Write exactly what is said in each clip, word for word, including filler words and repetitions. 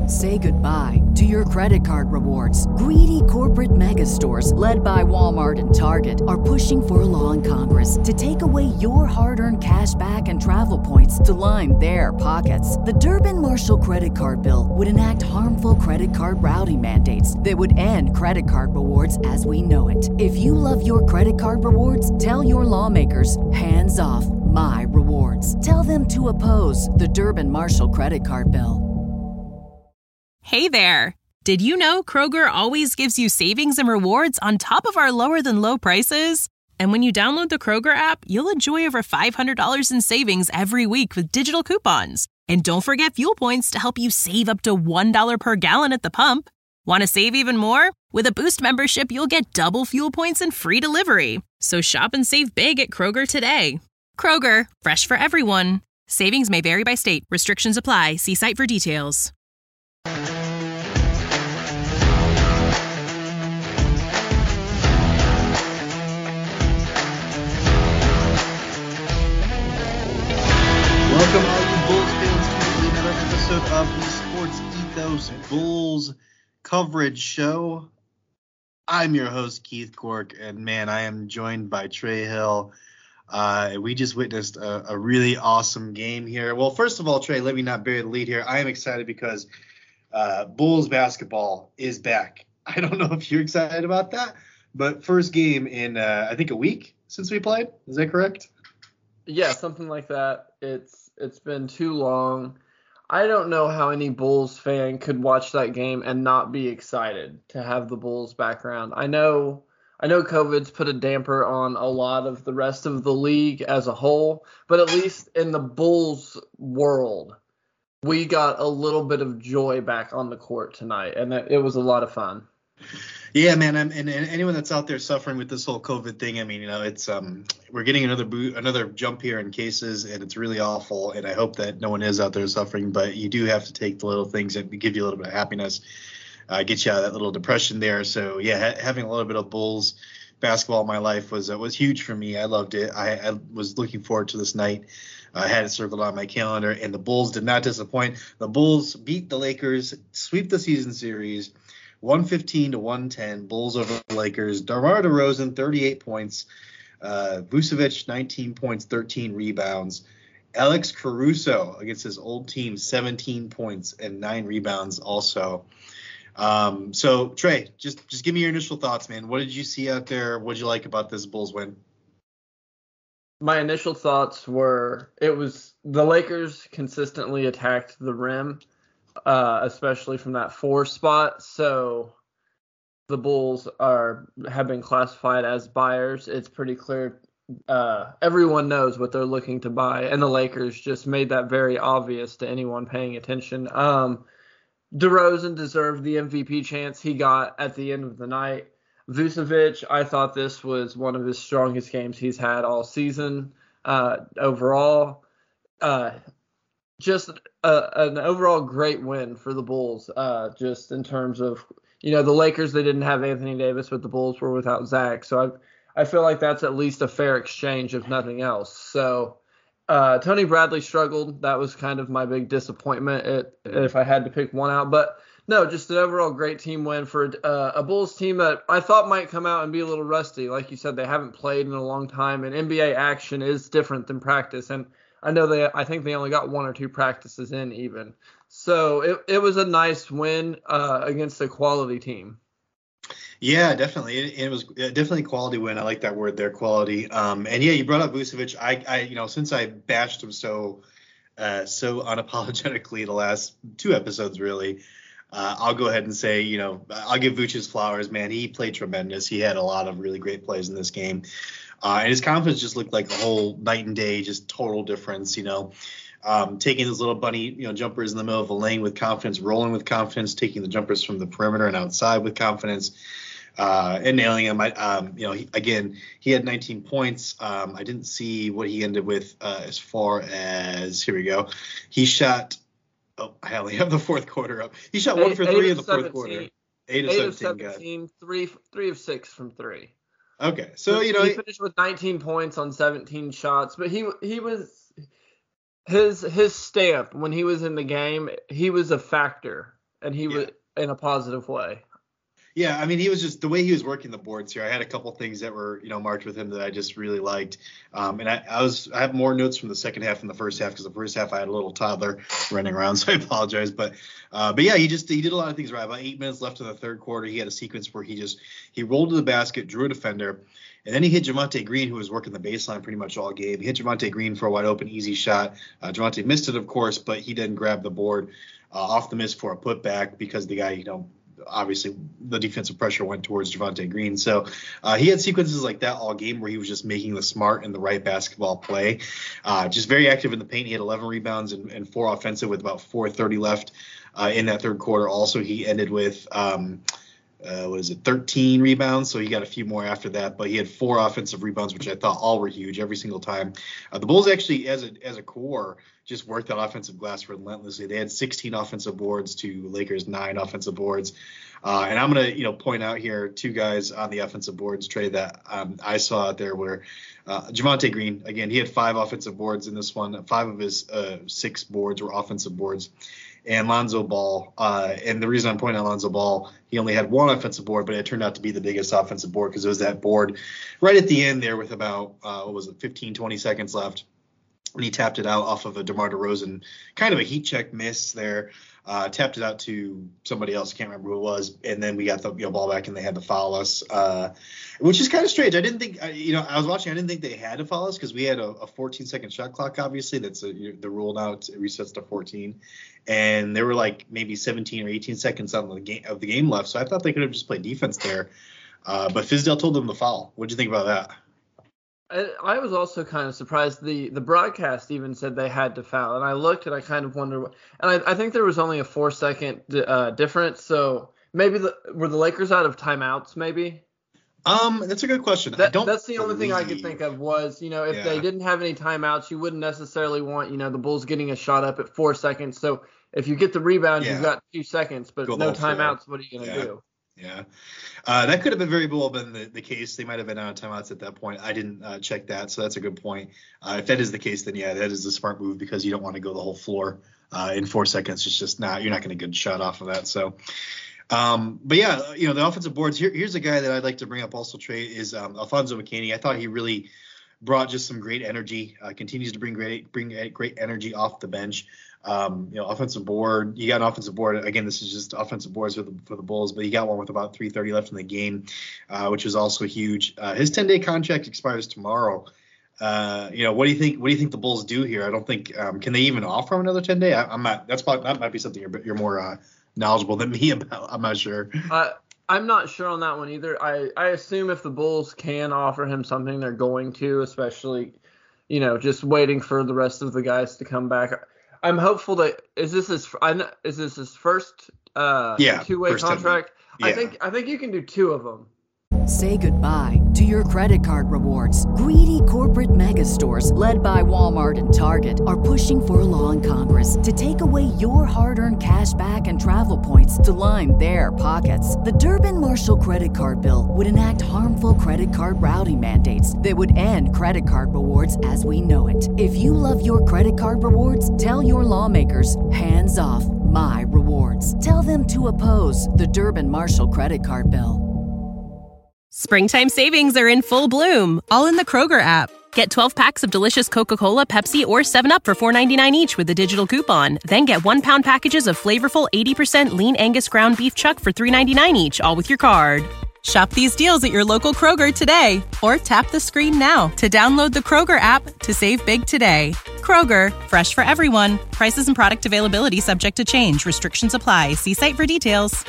Say goodbye to your credit card rewards. Greedy corporate mega stores, led by Walmart and Target, are pushing for a law in Congress to take away your hard-earned cash back and travel points to line their pockets. The Durbin-Marshall credit card bill would enact harmful credit card routing mandates that would end credit card rewards as we know it. If you love your credit card rewards, tell your lawmakers, hands off my rewards. Tell them to oppose the Durbin-Marshall credit card bill. Hey there! Did you know Kroger always gives you savings and rewards on top of our lower than low prices? And when you download the Kroger app, you'll enjoy over five hundred dollars in savings every week with digital coupons. And don't forget fuel points to help you save up to one dollar per gallon at the pump. Want to save even more? With a Boost membership, you'll get double fuel points and free delivery. So shop and save big at Kroger today. Kroger, fresh for everyone. Savings may vary by state. Restrictions apply. See site for details. Welcome, all you Bulls fans, to another episode of the Sports Ethos Bulls Coverage Show. I'm your host, Keith Cork, and man, I am joined by Trey Hill. Uh, we just witnessed a, a really awesome game here. Well, first of all, Trey, let me not bury the lead here. I am excited because uh, Bulls basketball is back. I don't know if you're excited about that, but first game in, uh, I think, a week since we played. Is that correct? Yeah, something like that. It's It's been too long. I don't know how any Bulls fan could watch that game and not be excited to have the Bulls back around. I know I know COVID's put a damper on a lot of the rest of the league as a whole, but at least in the Bulls world, we got a little bit of joy back on the court tonight, and it, it was a lot of fun. Yeah, man, I'm, and, and anyone that's out there suffering with this whole COVID thing, I mean, you know, it's um, we're getting another boot, another jump here in cases, and it's really awful. And I hope that no one is out there suffering, but you do have to take the little things that give you a little bit of happiness, uh, get you out of that little depression there. So yeah, ha- having a little bit of Bulls basketball in my life was uh, was huge for me. I loved it. I, I was looking forward to this night. I had it circled on my calendar, and the Bulls did not disappoint. The Bulls beat the Lakers, sweep the season series. one fifteen to one ten, Bulls over the Lakers. DeMar DeRozan, thirty-eight points. Uh, Vucevic, nineteen points, thirteen rebounds. Alex Caruso against his old team, seventeen points and nine rebounds also. Um, so, Trey, just just give me your initial thoughts, man. What did you see out there? What did you like about this Bulls win? My initial thoughts were it was the Lakers consistently attacked the rim. Uh, especially from that four spot. So the Bulls are have been classified as buyers. It's pretty clear. Uh, everyone knows what they're looking to buy, and the Lakers just made that very obvious to anyone paying attention. Um, DeRozan deserved the M V P chance he got at the end of the night. Vucevic, I thought this was one of his strongest games he's had all season uh, overall. Uh, Just a, an overall great win for the Bulls, uh, just in terms of, you know, the Lakers, they didn't have Anthony Davis, but the Bulls were without Zach. So I I feel like that's at least a fair exchange, if nothing else. So uh, Tony Bradley struggled. That was kind of my big disappointment it, if I had to pick one out. But no, just an overall great team win for uh, a Bulls team that I thought might come out and be a little rusty. Like you said, they haven't played in a long time, and N B A action is different than practice. And I know they, I think they only got one or two practices in even. So it, it was a nice win uh, against a quality team. Yeah, definitely. It, it was definitely a quality win. I like that word there, quality. Um, and yeah, you brought up Vucevic. I, I, you know, since I bashed him so, uh, so unapologetically the last two episodes, really, uh, I'll go ahead and say, you know, I'll give Vuce his flowers, man. He played tremendous. He had a lot of really great plays in this game. Uh, and his confidence just looked like a whole night and day, just total difference, you know, um, taking those little bunny, you know, jumpers in the middle of a lane with confidence, rolling with confidence, taking the jumpers from the perimeter and outside with confidence, uh, and nailing them. I, um, you know, he, again, he had nineteen points. Um, I didn't see what he ended with uh, as far as, here we go. He shot, oh, I only have the fourth quarter up. He shot one for three in the fourth quarter. Eight of seventeen, seventeen three, three of six from three. Okay, so you know he finished with nineteen points on seventeen shots, but he he was his his stamp when he was in the game. He was a factor and he yeah. was in a positive way. Yeah, I mean, he was just the way he was working the boards here. I had a couple things that were, you know, marked with him that I just really liked. Um, and I, I was, I have more notes from the second half than the first half because the first half I had a little toddler running around, so I apologize. But, uh, but yeah, he just he did a lot of things right. About eight minutes left in the third quarter, he had a sequence where he just he rolled to the basket, drew a defender, and then he hit Javonte Green, who was working the baseline pretty much all game. He hit Javonte Green for a wide open, easy shot. Uh, Javonte missed it, of course, but he didn't grab the board uh, off the miss for a putback because the guy, you know. Obviously, the defensive pressure went towards Javonte Green. So uh, he had sequences like that all game where he was just making the smart and the right basketball play. Uh, just very active in the paint. He had eleven rebounds and, and four offensive with about four thirty left uh, in that third quarter. Also, he ended with um, uh, what is it, thirteen rebounds. So he got a few more after that. But he had four offensive rebounds, which I thought all were huge every single time. Uh, the Bulls actually, as a as a core, just worked that offensive glass relentlessly. They had sixteen offensive boards to Lakers nine offensive boards. Uh, and I'm going to, you know, point out here two guys on the offensive boards, Trey, that um, I saw out there were uh, Javonte Green. Again, he had five offensive boards in this one. Five of his uh, six boards were offensive boards. And Lonzo Ball. Uh, and the reason I'm pointing out Lonzo Ball, he only had one offensive board, but it turned out to be the biggest offensive board because it was that board right at the end there with about, uh, what was it, fifteen, twenty seconds left. And he tapped it out off of a DeMar DeRozan, kind of a heat check miss there. Uh, tapped it out to somebody else. Can't remember who it was. And then we got the you know, ball back and they had to foul us, uh, which is kind of strange. I didn't think, you know, I was watching. I didn't think they had to foul us because we had a, a fourteen second shot clock. Obviously, that's a, the rule now. It resets to fourteen, and there were like maybe seventeen or eighteen seconds on the game of the game left. So I thought they could have just played defense there. Uh, but Fizdale told them to foul. What did you think about that? I, I was also kind of surprised. The the broadcast even said they had to foul, and I looked and I kind of wondered. And I, I think there was only a four second uh, difference. So maybe the, were the Lakers out of timeouts? Maybe. Um, that's a good question. That, I don't. That's the believe... only thing I could think of was, you know, if yeah. they didn't have any timeouts, you wouldn't necessarily want, you know, the Bulls getting a shot up at four seconds. So if you get the rebound, yeah. you've got two seconds, but Go no timeouts. What are you gonna yeah. do? Yeah, uh, that could have been very well been the, the case. They might have been out of timeouts at that point. I didn't uh, check that, so that's a good point. Uh, if that is the case, then yeah, that is the smart move because you don't want to go the whole floor uh, in four seconds. It's just not you're not going to get a shot off of that. So, um, but yeah, you know the offensive boards. Here, here's a guy that I'd like to bring up also. Trey is um, Alfonso McKinney. I thought he really brought just some great energy. Uh, continues to bring great bring great energy off the bench. Um, you know, offensive board. You got an offensive board. Again, this is just offensive boards for the for the Bulls, but you got one with about three thirty left in the game, uh, which is also huge. Uh, his ten day contract expires tomorrow. Uh, you know, what do you think? What do you think the Bulls do here? I don't think um, can they even offer him another ten day? I, I'm not. That's probably that might be something you're you're more uh, knowledgeable than me about. I'm not sure. Uh, I'm not sure on that one either. I I assume if the Bulls can offer him something, they're going to, especially, you know, just waiting for the rest of the guys to come back. I'm hopeful that is this his is this his first uh yeah, two-way first contract? Yeah. I think I think you can do two of them. Say goodbye to your credit card rewards. Greedy corporate mega stores, led by Walmart and Target, are pushing for a law in Congress to take away your hard-earned cash back and travel points to line their pockets. The Durbin-Marshall credit card bill would enact harmful credit card routing mandates that would end credit card rewards as we know it. If you love your credit card rewards, tell your lawmakers, hands off my rewards. Tell them to oppose the Durbin-Marshall credit card bill. Springtime savings are in full bloom, all in the Kroger app. Get twelve packs of delicious Coca-Cola, Pepsi, or seven up for four ninety-nine each with a digital coupon. Then get one-pound packages of flavorful eighty percent lean Angus ground beef chuck for three ninety-nine each, all with your card. Shop these deals at your local Kroger today, or tap the screen now to download the Kroger app to save big today. Kroger, fresh for everyone. Prices and product availability subject to change. Restrictions apply. See site for details.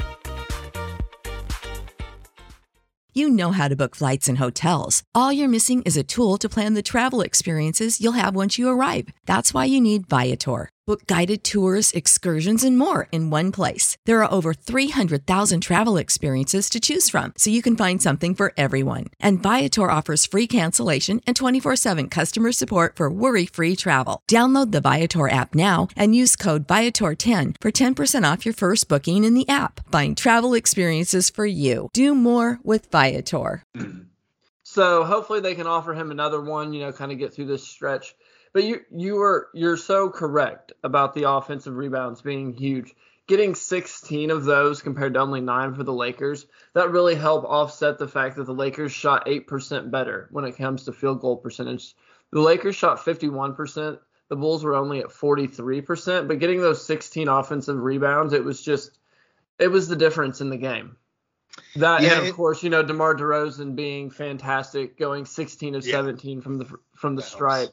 You know how to book flights and hotels. All you're missing is a tool to plan the travel experiences you'll have once you arrive. That's why you need Viator. Book guided tours, excursions, and more in one place. There are over three hundred thousand travel experiences to choose from, so you can find something for everyone. And Viator offers free cancellation and twenty-four seven customer support for worry-free travel. Download the Viator app now and use code Viator ten for ten percent off your first booking in the app. Find travel experiences for you. Do more with Viator. So hopefully they can offer him another one, you know, kind of get through this stretch. But you you are you're so correct about the offensive rebounds being huge. getting sixteen of those compared to only nine for the Lakers, that really helped offset the fact that the Lakers shot eight percent better when it comes to field goal percentage. The Lakers shot fifty-one percent. The Bulls were only at forty-three percent, but getting those sixteen offensive rebounds, it was just, it was the difference in the game. That, yeah, and of it, course, you know, DeMar DeRozan being fantastic, going sixteen of yeah, seventeen from the from the stripe.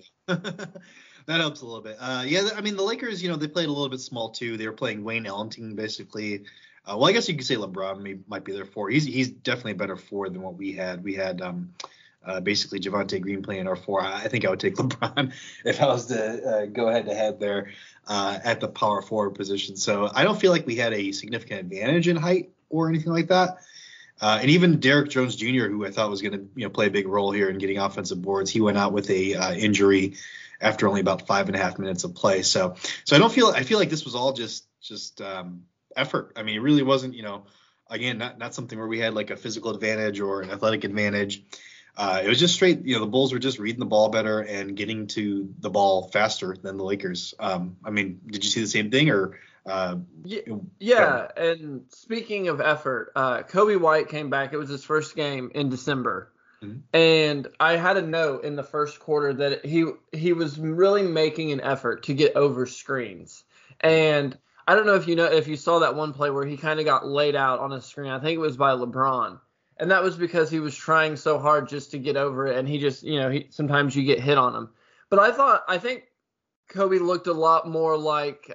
That helps a little bit. Uh, yeah, I mean, the Lakers, you know, they played a little bit small too. They were playing Wayne Ellington basically. Uh, well, I guess you could say LeBron may, might be their four. He's he's definitely a better four than what we had. We had um, uh, basically Javonte Green playing our four. I think I would take LeBron if I was to uh, go head to head there uh, at the power forward position. So I don't feel like we had a significant advantage in height or anything like that. Uh, and even Derrick Jones Junior, who I thought was going to you know play a big role here in getting offensive boards, he went out with a uh, injury after only about five and a half minutes of play. So, so I don't feel, I feel like this was all just, just um, effort. I mean, it really wasn't, you know, again, not, not something where we had like a physical advantage or an athletic advantage. Uh, it was just straight, you know, the Bulls were just reading the ball better and getting to the ball faster than the Lakers. Um, I mean, did you see the same thing or? Uh, yeah, yeah. And speaking of effort, uh, Kobe White came back. It was his first game in December. And I had a note in the first quarter that he he was really making an effort to get over screens. And I don't know if you know if you saw that one play where he kind of got laid out on a screen. I think it was by LeBron. And that was because he was trying so hard just to get over it. And he just, you know, he, sometimes you get hit on him. But I thought I think Kobe looked a lot more like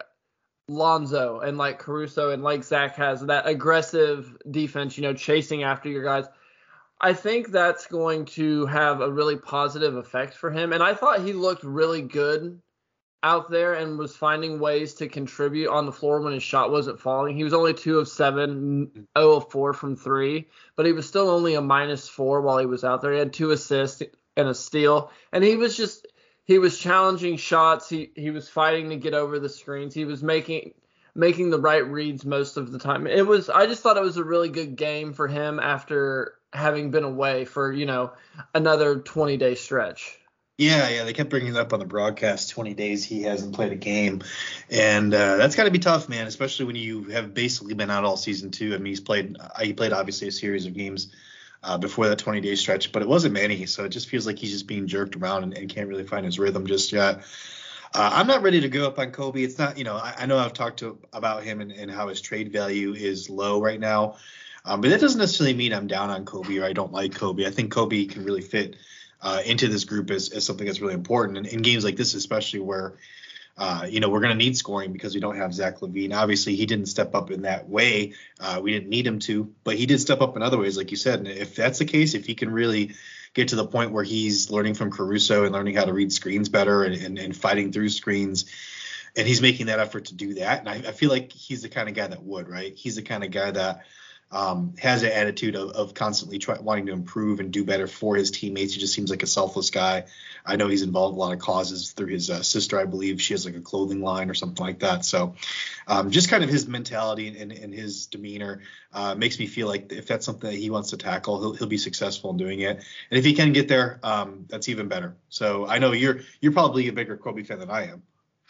Lonzo and like Caruso and like Zach has that aggressive defense, you know, chasing after your guys. I think that's going to have a really positive effect for him. And I thought he looked really good out there and was finding ways to contribute on the floor when his shot wasn't falling. He was only two of seven, zero of four from three, but he was still only a minus four while he was out there. He had two assists and a steal. And he was just, he was challenging shots. He, he was fighting to get over the screens. He was making, making the right reads most of the time. It was, I just thought it was a really good game for him after having been away for, you know, another twenty day stretch. Yeah, yeah, they kept bringing it up on the broadcast. twenty days he hasn't played a game, and uh, that's got to be tough, man. Especially when you have basically been out all season too. I mean, he's played, uh, he played obviously a series of games uh, before that twenty day stretch, but it wasn't many. So it just feels like he's just being jerked around and, and can't really find his rhythm just yet. Uh, I'm not ready to go up on Kobe. It's not, you know, I, I know I've talked to about him and, and how his trade value is low right now. Um, but that doesn't necessarily mean I'm down on Kobe or I don't like Kobe. I think Kobe can really fit uh, into this group as, as something that's really important. And in games like this, especially where, uh, you know, we're going to need scoring because we don't have Zach LaVine. Obviously, he didn't step up in that way. Uh, we didn't need him to, but he did step up in other ways, like you said. And if that's the case, if he can really get to the point where he's learning from Caruso and learning how to read screens better and, and, and fighting through screens, and he's making that effort to do that. And I, I feel like he's the kind of guy that would, right? He's the kind of guy that um, has an attitude of, of constantly try, wanting to improve and do better for his teammates. He just seems like a selfless guy. I know he's involved in a lot of causes through his uh, sister, I believe. She has like a clothing line or something like that. So um, just kind of his mentality and, and his demeanor uh, makes me feel like if that's something that he wants to tackle, he'll, he'll be successful in doing it. And if he can get there, um, that's even better. So I know you're you're probably a bigger Kobe fan than I am.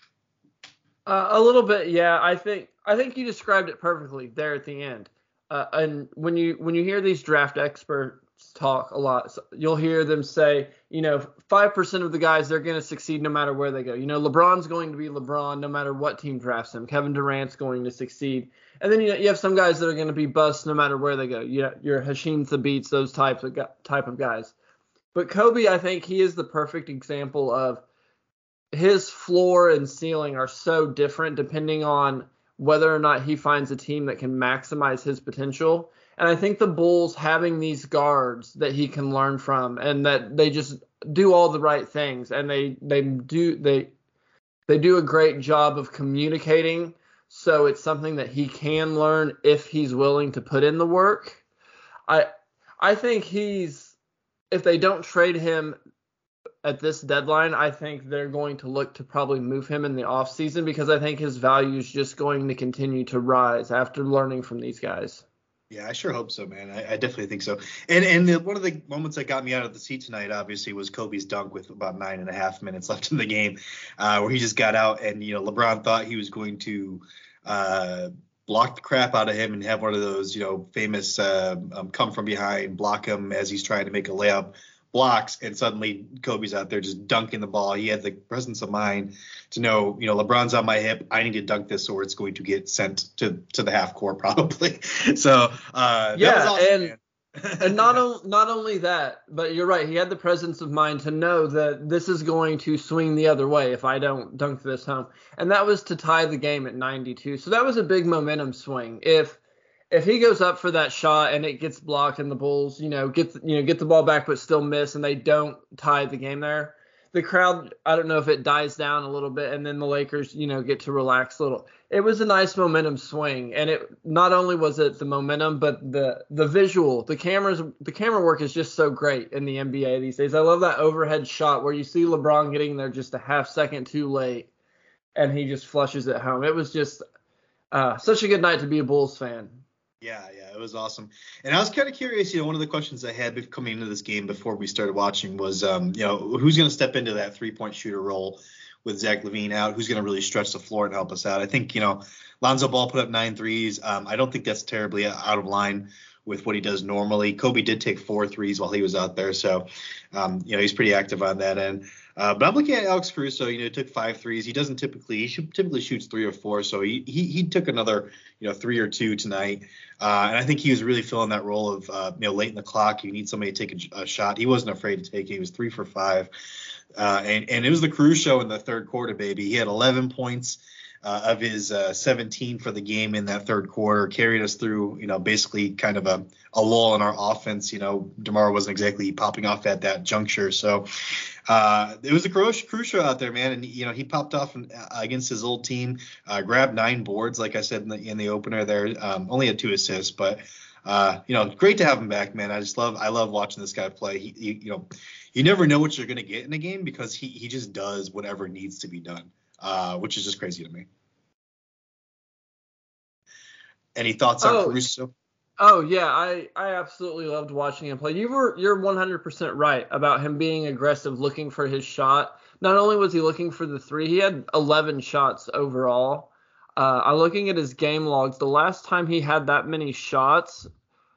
Uh, a little bit, yeah. I think I think you described it perfectly there at the end. Uh, and when you when you hear these draft experts talk a lot, so you'll hear them say, you know, five percent of the guys, they're going to succeed no matter where they go. You know, LeBron's going to be LeBron no matter what team drafts him. Kevin Durant's going to succeed. And then you know, you have some guys that are going to be bust no matter where they go. You know, your Hasheem Thabeets, those types of type of guys. But Kobe, I think he is the perfect example of his floor and ceiling are so different depending on whether or not he finds a team that can maximize his potential. And I think the Bulls having these guards that he can learn from and that they just do all the right things and they they do they they do a great job of communicating, so it's something that he can learn if he's willing to put in the work. I I think he's if they don't trade him at this deadline, I think they're going to look to probably move him in the offseason because I think his value is just going to continue to rise after learning from these guys. Yeah, I sure hope so, man. I, I definitely think so. And and the, one of the moments that got me out of the seat tonight, obviously, was Kobe's dunk with about nine and a half minutes left in the game, uh, where he just got out and, you know, LeBron thought he was going to uh, block the crap out of him and have one of those, you know, famous uh, um, come from behind, block him as he's trying to make a layup blocks, and suddenly Kobe's out there just dunking the ball. He had the presence of mind to know, you know, LeBron's on my hip. I need to dunk this or it's going to get sent to, to the half court probably. So uh, yeah, that was awesome, and man. and not o- not only that, but you're right. He had the presence of mind to know that this is going to swing the other way if I don't dunk this home, and that was to tie the game at ninety-two. So that was a big momentum swing. If if he goes up for that shot and it gets blocked and the Bulls, you know, get the, you know get the ball back but still miss and they don't tie the game there, the crowd, I don't know if it dies down a little bit and then the Lakers, you know, get to relax a little. It was a nice momentum swing, and it not only was it the momentum, but the the visual, the cameras, the camera work is just so great in the N B A these days. I love that overhead shot where you see LeBron getting there just a half second too late, and he just flushes it home. It was just uh, such a good night to be a Bulls fan. Yeah, yeah, it was awesome. And I was kind of curious, you know, one of the questions I had coming into this game before we started watching was, um, you know, who's going to step into that three-point shooter role with Zach LaVine out? Who's going to really stretch the floor and help us out? I think, you know, Lonzo Ball put up nine threes. Um, I don't think that's terribly out of line with what he does normally. Kobe did take four threes while he was out there, so, um, you know, he's pretty active on that end. Uh, but I'm looking at Alex Caruso. You know, he took five threes. He doesn't typically. He should, typically shoots three or four. So he he he took another, you know, three or two tonight. Uh, and I think he was really filling that role of, uh, you know, late in the clock, you need somebody to take a, a shot. He wasn't afraid to take it. He was three for five. Uh, and and it was the Caruso in the third quarter, baby. He had eleven points. Uh, of his uh, seventeen for the game in that third quarter, carried us through, you know, basically kind of a, a lull in our offense. You know, DeMar wasn't exactly popping off at that juncture. So uh, it was a Caruso out there, man. And, you know, he popped off in, uh, against his old team, uh, grabbed nine boards, like I said in the, in the opener there, um, only had two assists. But, uh, you know, great to have him back, man. I just love I love watching this guy play. He, he you know, you never know what you're going to get in a game because he, he just does whatever needs to be done. Uh, which is just crazy to me. Any thoughts on oh, Caruso? Oh yeah, I, I absolutely loved watching him play. You were you're one hundred percent right about him being aggressive, looking for his shot. Not only was he looking for the three, he had eleven shots overall. Uh, I'm looking at his game logs. The last time he had that many shots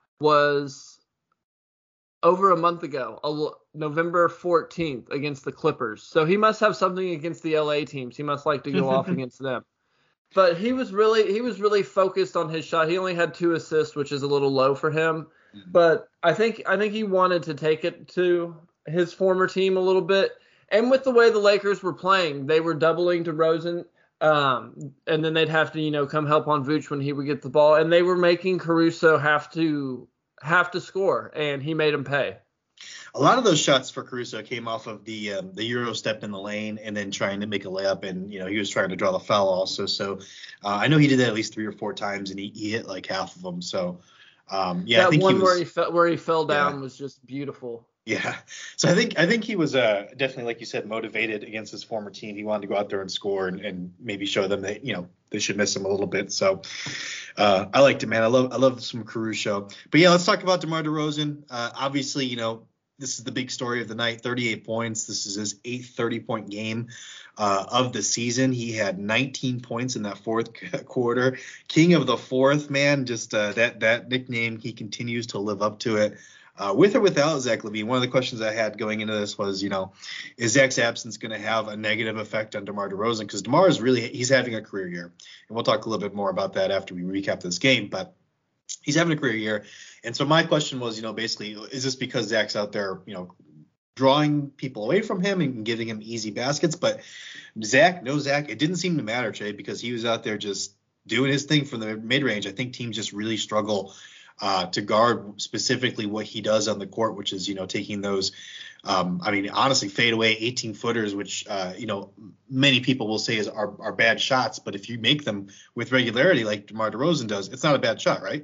was over a month ago, November fourteenth against the Clippers. So he must have something against the L A teams. He must like to go off against them. But he was really he was really focused on his shot. He only had two assists, which is a little low for him. But I think I think he wanted to take it to his former team a little bit. And with the way the Lakers were playing, they were doubling DeRozan, um, and then they'd have to, you know, come help on Vooch when he would get the ball. And they were making Caruso have to have to score, and he made him pay. A lot of those shots for Caruso came off of the um, the Euro step in the lane and then trying to make a layup, and, you know, he was trying to draw the foul also. So uh, I know he did that at least three or four times, and he, he hit like half of them. So um, yeah, that I think one he was, where he fell where he fell down yeah. was just beautiful. Yeah. So I think I think he was uh, definitely, like you said, motivated against his former team. He wanted to go out there and score and, and maybe show them that, you know, they should miss him a little bit. So uh, I liked it, man. I love I love some Caruso. But yeah, let's talk about DeMar DeRozan. Uh, obviously, you know, this is the big story of the night. thirty-eight points. This is his eighth thirty-point game uh, of the season. He had nineteen points in that fourth quarter. King of the fourth, man. Just uh, that that nickname, he continues to live up to it. Uh, with or without Zach LaVine, one of the questions I had going into this was, you know, is Zach's absence going to have a negative effect on DeMar DeRozan? Because DeMar is really, he's having a career year. And we'll talk a little bit more about that after we recap this game. But he's having a career year. And so my question was, you know, basically, is this because Zach's out there, you know, drawing people away from him and giving him easy baskets? But Zach, no Zach, it didn't seem to matter, Trey, because he was out there just doing his thing from the mid-range. I think teams just really struggle Uh, to guard specifically what he does on the court, which is, you know, taking those, um, I mean, honestly, fadeaway eighteen footers, which, uh, you know, many people will say is are, are bad shots. But if you make them with regularity, like DeMar DeRozan does, it's not a bad shot, right?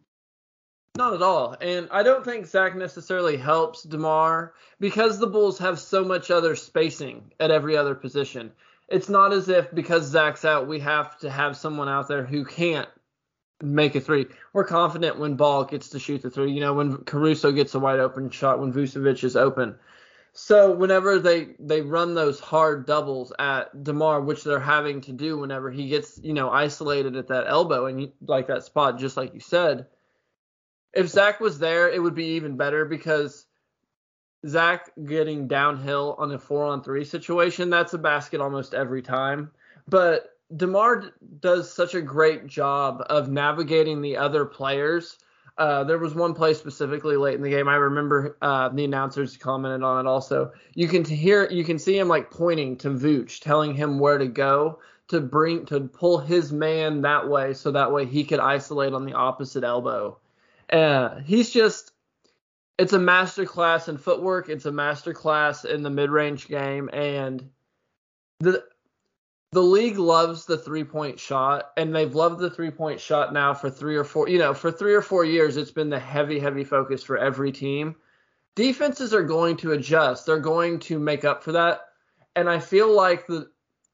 Not at all. And I don't think Zach necessarily helps DeMar because the Bulls have so much other spacing at every other position. It's not as if because Zach's out, we have to have someone out there who can't make a three. We're confident when Ball gets to shoot the three, you know, when Caruso gets a wide open shot, when Vucevic is open. So whenever they, they run those hard doubles at DeMar, which they're having to do whenever he gets, you know, isolated at that elbow and you, like that spot, just like you said, if Zach was there, it would be even better because Zach getting downhill on a four on three situation, that's a basket almost every time. But DeMar does such a great job of navigating the other players. Uh, there was one play specifically late in the game. I remember uh, the announcers commented on it also. You can hear, you can see him like pointing to Vooch, telling him where to go to bring, to pull his man that way. So that way he could isolate on the opposite elbow. Uh, he's just, it's a masterclass in footwork. It's a masterclass in the mid-range game. And the, The league loves the three-point shot, and they've loved the three-point shot now for three or four, you know, for three or four years, it's been the heavy, heavy focus for every team. Defenses are going to adjust. They're going to make up for that. And I feel like the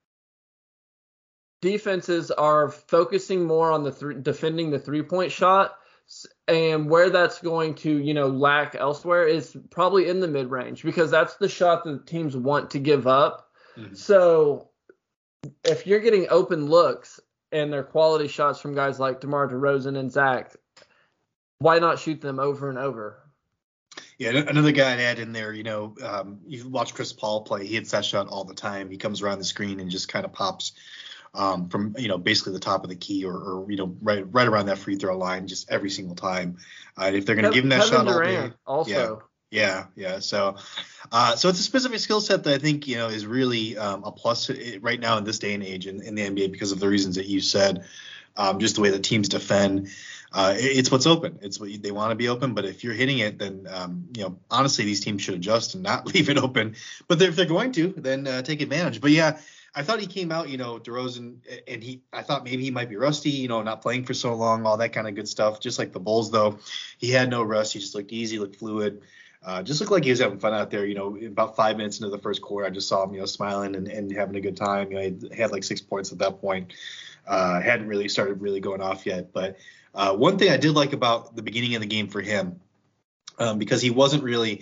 defenses are focusing more on the th- defending the three-point shot, and where that's going to, you know, lack elsewhere is probably in the mid-range because that's the shot that teams want to give up. Mm-hmm. So if you're getting open looks and they're quality shots from guys like DeMar DeRozan and Zach, why not shoot them over and over? Yeah, another guy I'd add in there, you know, um, you watch Chris Paul play. He hits that shot all the time. He comes around the screen and just kind of pops um, from, you know, basically the top of the key or, or you know, right right around that free throw line just every single time. Uh, and if they're going to give him that Kevin shot Durant all day, also. Yeah. Yeah, yeah. So, uh, so it's a specific skill set that I think you know is really um, a plus right now in this day and age in, in the N B A because of the reasons that you said. Um, just the way that teams defend, uh, it, it's what's open. It's what you, they want to be open. But if you're hitting it, then um, you know honestly these teams should adjust and not leave it open. But if they're going to, then uh, take advantage. But yeah, I thought he came out, you know, DeRozan, and he I thought maybe he might be rusty, you know, not playing for so long, all that kind of good stuff. Just like the Bulls, though, he had no rust. He just looked easy, looked fluid. Uh, just looked like he was having fun out there. You know, about five minutes into the first quarter, I just saw him, you know, smiling and, and having a good time. You know, he had like six points at that point. Uh, hadn't really started really going off yet. But uh, one thing I did like about the beginning of the game for him, um, because he wasn't really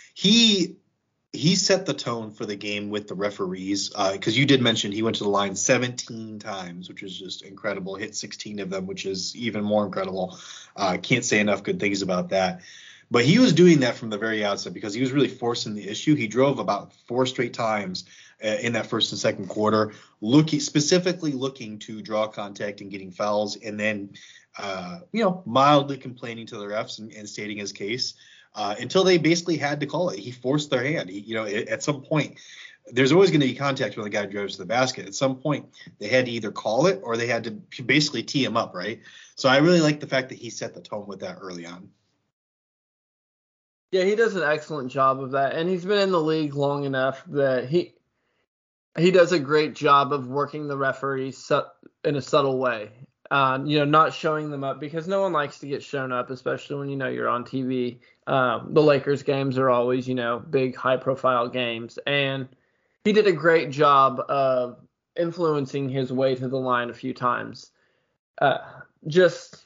he he set the tone for the game with the referees. Because uh, you did mention he went to the line seventeen times, which is just incredible. Hit sixteen of them, which is even more incredible. Uh, can't say enough good things about that. But he was doing that from the very outset because he was really forcing the issue. He drove about four straight times uh, in that first and second quarter, looking specifically looking to draw contact and getting fouls, and then uh, you know mildly complaining to the refs and, and stating his case uh, until they basically had to call it. He forced their hand. He, you know, at, at some point, there's always going to be contact when the guy drives to the basket. At some point, they had to either call it or they had to basically tee him up, right? So I really like the fact that he set the tone with that early on. Yeah, he does an excellent job of that, and he's been in the league long enough that he he does a great job of working the referees su- in a subtle way. Um, you know, not showing them up because no one likes to get shown up, especially when you know you're on T V. Um, the Lakers games are always, you know, big, high-profile games, and he did a great job of influencing his way to the line a few times. Uh, just.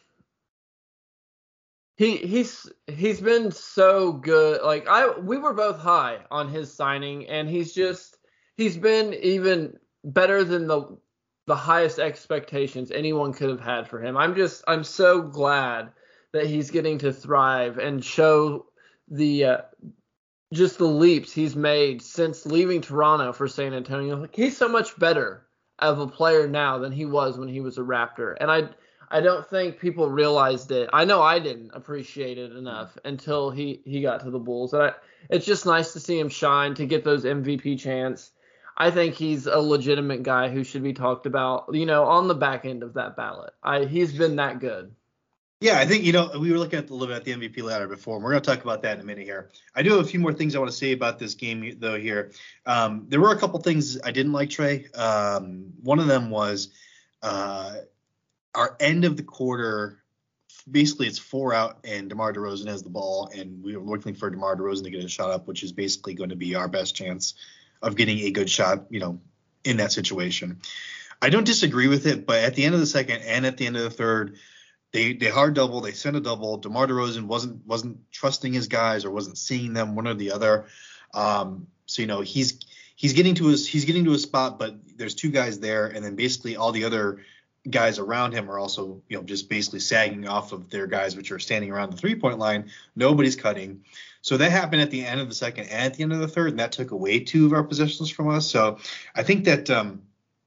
He he's he's been so good. Like I we were both high on his signing, and he's just he's been even better than the the highest expectations anyone could have had for him. I'm just I'm so glad that he's getting to thrive and show the uh, just the leaps he's made since leaving Toronto for San Antonio. Like, he's so much better of a player now than he was when he was a Raptor, and I. I don't think people realized it. I know I didn't appreciate it enough until he, he got to the Bulls. And I, it's just nice to see him shine, to get those M V P chants. I think he's a legitimate guy who should be talked about, you know, on the back end of that ballot. I he's been that good. Yeah, I think, you know, we were looking at the little bit at the M V P ladder before, and we're going to talk about that in a minute here. I do have a few more things I want to say about this game, though, here. Um, there were a couple things I didn't like, Trey. Um, one of them was uh, – our end of the quarter, basically it's four out and DeMar DeRozan has the ball, and we were looking for DeMar DeRozan to get a shot up, which is basically going to be our best chance of getting a good shot, you know, in that situation. I don't disagree with it, but at the end of the second and at the end of the third, they they hard double, they sent a double. DeMar DeRozan wasn't wasn't trusting his guys or wasn't seeing them, one or the other. Um, so you know he's he's getting to his he's getting to a spot, but there's two guys there, and then basically all the other guys around him are also, you know, just basically sagging off of their guys, which are standing around the three-point line. Nobody's cutting. So that happened at the end of the second and at the end of the third, and that took away two of our possessions from us. So I think that, um,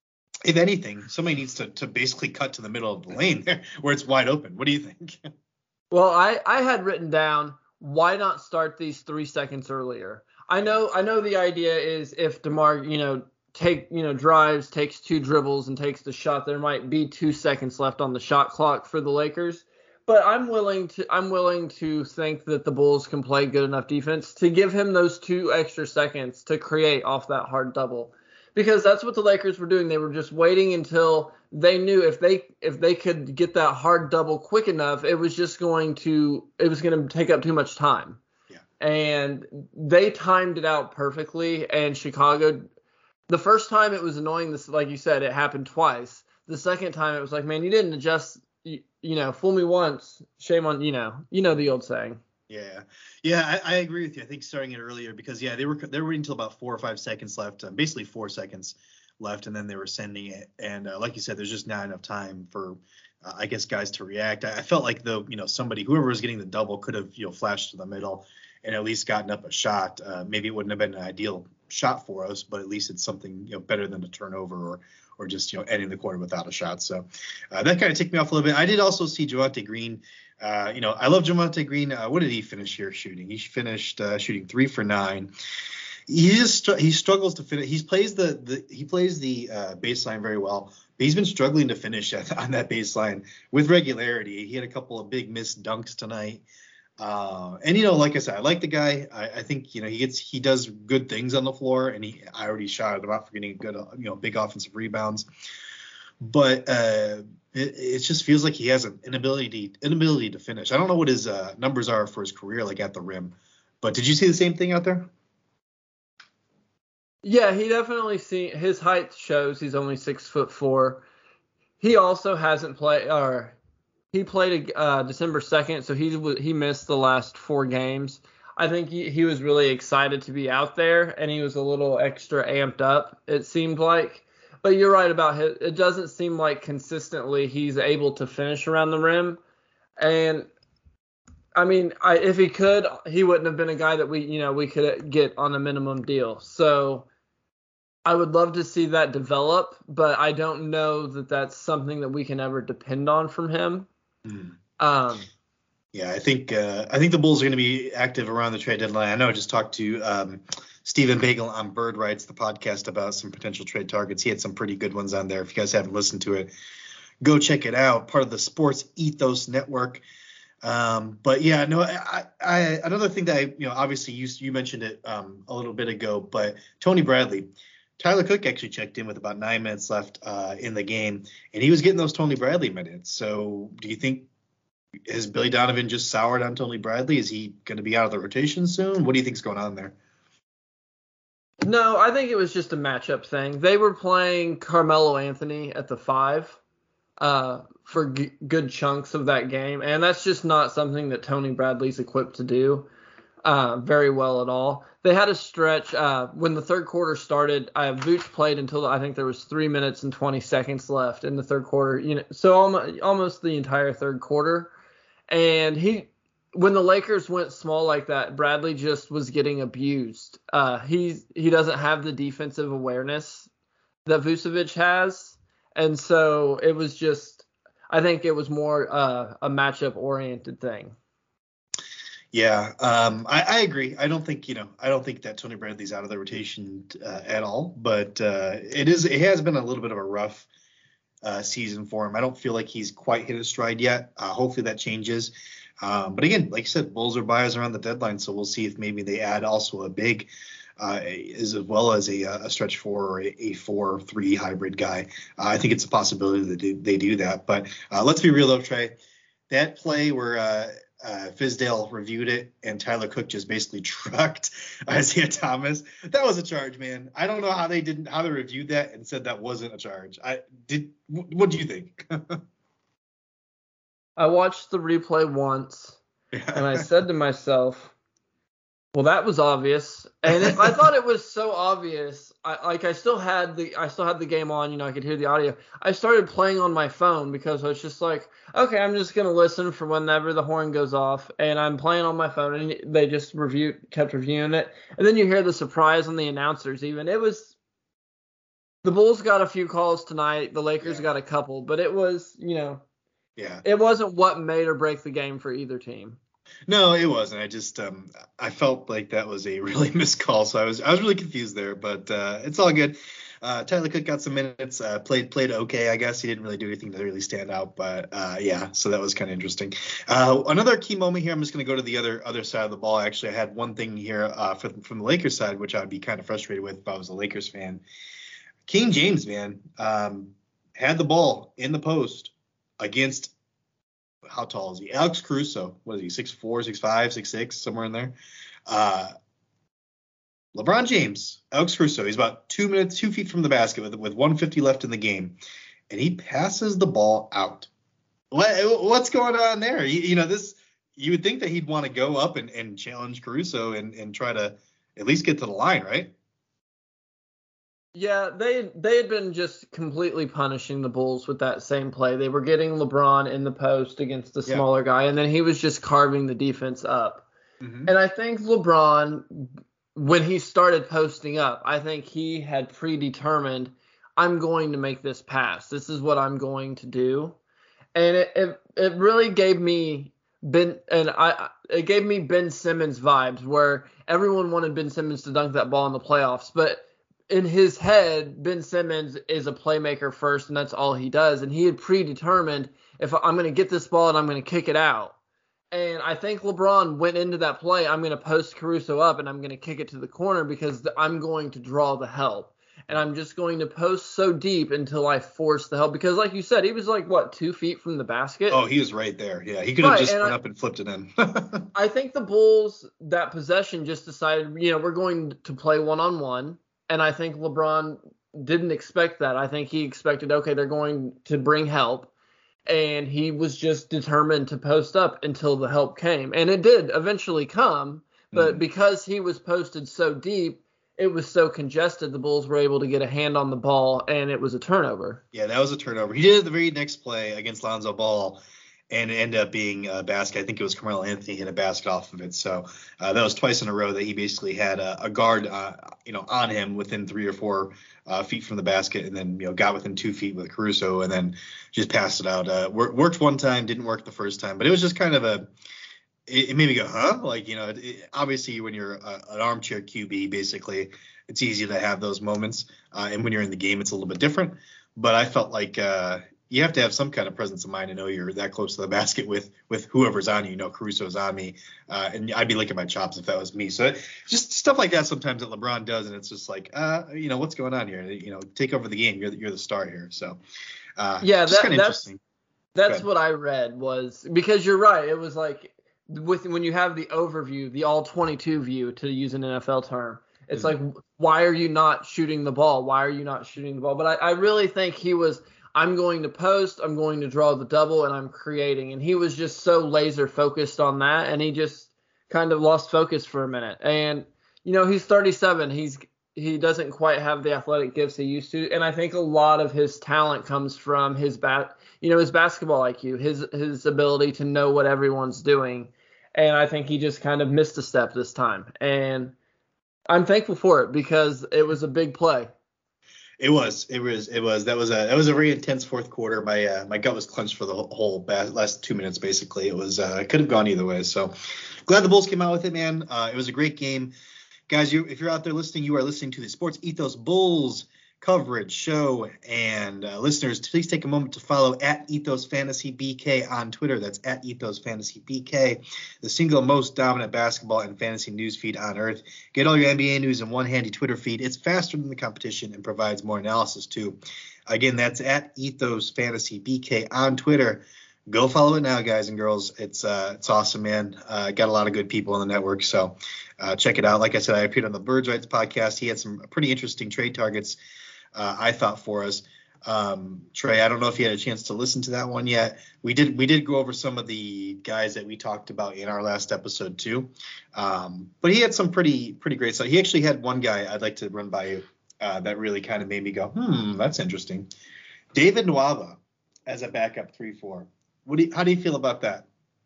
if anything, somebody needs to, to basically cut to the middle of the lane there where it's wide open. What do you think? Well, I, I had written down, why not start these three seconds earlier? I know I know the idea is if DeMar, you know, take you know drives, takes two dribbles and takes the shot, there might be two seconds left on the shot clock for the Lakers. But I'm willing to I'm willing to think that the Bulls can play good enough defense to give him those two extra seconds to create off that hard double. Because that's what the Lakers were doing. They were just waiting until they knew if they if they could get that hard double quick enough, it was just going to it was going to take up too much time. Yeah. And they timed it out perfectly. And Chicago, the first time it was annoying. This, like you said, it happened twice. The second time it was like, man, you didn't adjust. You, you know, fool me once, shame on you know you know the old saying. Yeah, yeah, I, I agree with you. I think starting it earlier because yeah, they were they were waiting until about four or five seconds left, um, basically four seconds left, and then they were sending it. And uh, like you said, there's just not enough time for, uh, I guess, guys to react. I, I felt like the you know somebody whoever was getting the double could have you know flashed to the middle and at least gotten up a shot. Uh, maybe it wouldn't have been an ideal shot for us, but at least it's something you know better than a turnover or or just you know ending the quarter without a shot. So uh, that kind of ticked me off a little bit. I did also see Javonte Green. Uh, you know, I love Javonte Green. Uh, what did he finish here shooting? He finished uh, shooting three for nine. He just he struggles to finish. He plays the, the he plays the uh, baseline very well, but he's been struggling to finish at, on that baseline with regularity. He had a couple of big missed dunks tonight. Uh, and you know, like I said, I like the guy. I, I think you know he gets he does good things on the floor, and he I already shouted him out for getting good you know big offensive rebounds. But uh, it, it just feels like he has an inability inability to finish. I don't know what his uh, numbers are for his career, like at the rim. But did you see the same thing out there? Yeah, he definitely see his height shows he's only six foot four. He also hasn't played, or he played uh, December second, so he he missed the last four games. I think he, he was really excited to be out there, and he was a little extra amped up, it seemed like. But you're right about it. It doesn't seem like consistently he's able to finish around the rim. And I mean, I, if he could, he wouldn't have been a guy that we, you know, we could get on a minimum deal. So I would love to see that develop, but I don't know that that's something that we can ever depend on from him. Mm. Um, yeah, I think uh, I think the Bulls are going to be active around the trade deadline. I know I just talked to um, Stephen Bagel on Bird Rights, the podcast about some potential trade targets. He had some pretty good ones on there. If you guys haven't listened to it, go check it out. Part of the Sports Ethos Network. Um, but yeah, no, I, I, another thing that I, you know, obviously you, you mentioned it um, a little bit ago, but Tony Bradley, Tyler Cook actually checked in with about nine minutes left uh, in the game, and he was getting those Tony Bradley minutes. So do you think, has Billy Donovan just soured on Tony Bradley? Is he going to be out of the rotation soon? What do you think's going on there? No, I think it was just a matchup thing. They were playing Carmelo Anthony at the five uh, for g- good chunks of that game, and that's just not something that Tony Bradley's equipped to do uh, very well at all. They had a stretch uh, when the third quarter started. Uh, Vooch played until I think there was three minutes and twenty seconds left in the third quarter. You know, so almost, almost the entire third quarter, and he. When the Lakers went small like that, Bradley just was getting abused. Uh, he's he doesn't have the defensive awareness that Vucevic has, and so it was just, I think it was more uh, a matchup oriented thing. Yeah, um, I, I agree. I don't think you know. I don't think that Tony Bradley's out of the rotation uh, at all. But uh, it is. It has been a little bit of a rough uh, season for him. I don't feel like he's quite hit his stride yet. Uh, hopefully that changes. Um, but again, like you said, Bulls are buyers around the deadline, so we'll see if maybe they add also a big, uh, as well as a, a stretch four or a, a four three hybrid guy. Uh, I think it's a possibility that they, they do that. But uh, let's be real though, Trey. That play where uh, uh, Fizdale reviewed it and Tyler Cook just basically trucked Isaiah Thomas, that was a charge, man. I don't know how they didn't how they reviewed that and said that wasn't a charge. I did. What do you think? I watched the replay once, Yeah. and I said to myself, Well, that was obvious, and it, I thought it was so obvious. I, like I still had the I still had the game on. You know, I could hear the audio. I started playing on my phone because I was just like, okay, I'm just gonna listen for whenever the horn goes off, and I'm playing on my phone, and they just review kept reviewing it, and then you hear the surprise on the announcers. Even it was the Bulls got a few calls tonight, the Lakers yeah. got a couple, but it was you know, yeah, it wasn't what made or break the game for either team. No, it wasn't. I just um I felt like that was a really missed call, so I was I was really confused there, but uh, it's all good. Uh, Tyler Cook got some minutes, uh, played played okay, I guess. He didn't really do anything to really stand out, but uh, yeah, so that was kind of interesting. Uh, another key moment here. I'm just going to go to the other other side of the ball. Actually, I had one thing here uh, from from the Lakers side, which I'd be kind of frustrated with if I was a Lakers fan. King James, man, um, had the ball in the post against. How tall is he? Alex Caruso. What is he? six four, six five, six six, somewhere in there. Uh, LeBron James, Alex Caruso. He's about two minutes, two feet from the basket with with one fifty left in the game, and he passes the ball out. What what's going on there? You, you know this. You would think that he'd want to go up and, and challenge Caruso and and try to at least get to the line, right? Yeah, they they had been just completely punishing the Bulls with that same play. They were getting LeBron in the post against the smaller yeah. guy, and then he was just carving the defense up. Mm-hmm. And I think LeBron, when he started posting up, I think he had predetermined, I'm going to make this pass. This is what I'm going to do. And it it, it really gave me Ben and I it gave me Ben Simmons vibes, where everyone wanted Ben Simmons to dunk that ball in the playoffs, but in his head, Ben Simmons is a playmaker first, and that's all he does. And he had predetermined, if I'm going to get this ball and I'm going to kick it out. And I think LeBron went into that play, I'm going to post Caruso up and I'm going to kick it to the corner because I'm going to draw the help. And I'm just going to post so deep until I force the help. Because like you said, he was like, what, two feet from the basket? Oh, he was right there. Yeah, he could have right, just went I, up and flipped it in. I think the Bulls, that possession, just decided, you know, we're going to play one-on-one. And I think LeBron didn't expect that. I think he expected, okay, they're going to bring help. And he was just determined to post up until the help came. And it did eventually come. But mm. because he was posted so deep, it was so congested, the Bulls were able to get a hand on the ball, and it was a turnover. Yeah, that was a turnover. He did it the very next play against Lonzo Ball. And it ended up being a basket. I think it was Carmelo Anthony hit a basket off of it. So uh, that was twice in a row that he basically had a, a guard, uh, you know, on him within three or four uh, feet from the basket, and then you know got within two feet with Caruso, and then just passed it out. Uh, worked one time, didn't work the first time, but it was just kind of a. It, it made me go, huh? Like you know, it, it, obviously when you're a, an armchair Q B, basically it's easy to have those moments, uh, and when you're in the game, it's a little bit different. But I felt like. Uh, You have to have some kind of presence of mind to know you're that close to the basket with with whoever's on you. You know, Caruso's on me, uh, and I'd be licking my chops if that was me. So just stuff like that sometimes that LeBron does, and it's just like, uh, you know, what's going on here? You know, take over the game. You're the, you're the star here. So uh, yeah, that, that's interesting. That's what I read was because you're right. It was like with when you have the overview, the all twenty-two view, to use an N F L term. It's mm-hmm. like, why are you not shooting the ball? Why are you not shooting the ball? But I, I really think he was. I'm going to post, I'm going to draw the double, and I'm creating. And he was just so laser focused on that, and he just kind of lost focus for a minute. And, you know, he's thirty-seven. He's he doesn't quite have the athletic gifts he used to. And I think a lot of his talent comes from his bat, you know, his basketball I Q, his his ability to know what everyone's doing. And I think he just kind of missed a step this time. And I'm thankful for it because it was a big play. It was, it was, it was. That was a, that was a very intense fourth quarter. My, uh, my gut was clenched for the whole bas- last two minutes. Basically, it was, uh, it could have gone either way. So, glad the Bulls came out with it, man. Uh, it was a great game, guys. You, if you're out there listening, you are listening to the Sports Ethos Bulls coverage show. And uh, listeners, please take a moment to follow at Ethos Fantasy B K on Twitter. That's at Ethos Fantasy B K, the single most dominant basketball and fantasy news feed on earth. Get all your N B A news in one handy Twitter feed. It's faster than the competition and provides more analysis too. Again, that's at Ethos Fantasy B K on Twitter. Go follow it now, guys and girls. It's uh, it's awesome, man. Uh, got a lot of good people on the network, so uh, check it out. Like I said, I appeared on the Birds Rights podcast. He had some pretty interesting trade targets. Uh, I thought for us. Um, Trey, I don't know if you had a chance to listen to that one yet. We did we did go over some of the guys that we talked about in our last episode too. Um, but he had some pretty pretty great stuff. He actually had one guy I'd like to run by you uh, that really kind of made me go, hmm, that's interesting. David Nwaba as a backup three four. What do you, how do you feel about that?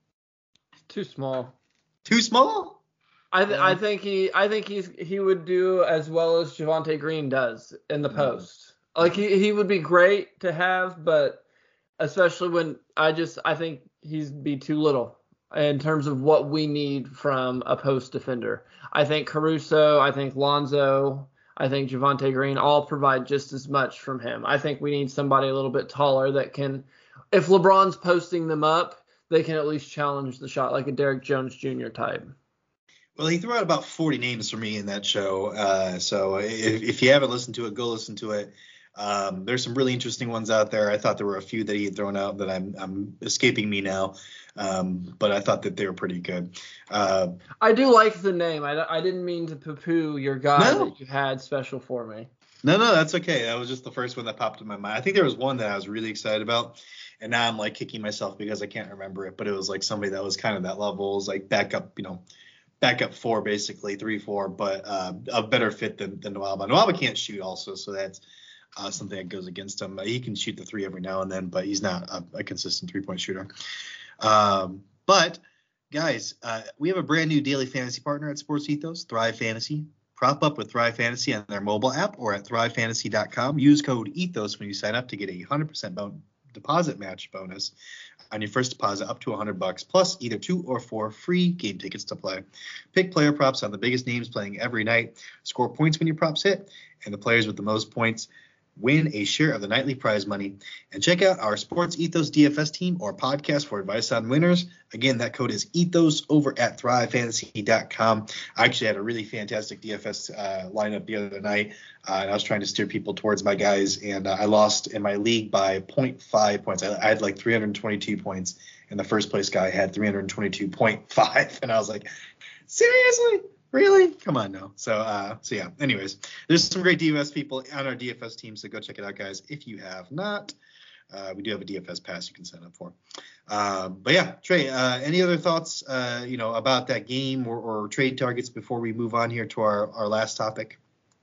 Too small. Too small? I th- I think he I think he's he would do as well as Javonte Green does in the post. Like he, he would be great to have, but especially when I just I think he'd be too little in terms of what we need from a post defender. I think Caruso, I think Lonzo, I think Javonte Green all provide just as much from him. I think we need somebody a little bit taller that can, if LeBron's posting them up, they can at least challenge the shot like a Derrick Jones Junior type. Well, he threw out about forty names for me in that show. Uh, so if, if you haven't listened to it, go listen to it. Um, there's some really interesting ones out there. I thought there were a few that he had thrown out that I'm, I'm escaping me now. Um, but I thought that they were pretty good. Uh, I do like the name. I, I didn't mean to poo-poo your guy no. that you had special for me. No, no, that's okay. That was just the first one that popped in my mind. I think there was one that I was really excited about. And now I'm like kicking myself because I can't remember it. But it was like somebody that was kind of that level. It was like backup, you know, backup four, basically three, four, but uh, a better fit than, than Nwaba. Nwaba can't shoot also. So that's Uh, something that goes against him. He can shoot the three every now and then, but he's not a, a consistent three-point shooter. Um, but, guys, uh, we have a brand new daily fantasy partner at Sports Ethos, Thrive Fantasy. Prop up with Thrive Fantasy on their mobile app or at thrive fantasy dot com. Use code ETHOS when you sign up to get a one hundred percent bon- deposit match bonus on your first deposit up to one hundred bucks, plus either two or four free game tickets to play. Pick player props on the biggest names playing every night. Score points when your props hit, and the players with the most points win a share of the nightly prize money. And check out our Sports Ethos D F S team or podcast for advice on winners. Again, that code is ETHOS over at thrive fantasy dot com. I actually had a really fantastic D F S uh, lineup the other night, uh, and I was trying to steer people towards my guys, and uh, I lost in my league by zero point five points. I, I had like three hundred twenty-two points, and the first place guy had three hundred twenty-two point five, and I was like, seriously? Really? Come on now. So, uh, so yeah. Anyways, there's some great D F S people on our D F S team, so go check it out, guys. If you have not, uh, we do have a D F S pass you can sign up for. Um, but yeah, Trey, uh, any other thoughts, uh, you know, about that game or, or trade targets before we move on here to our, our last topic?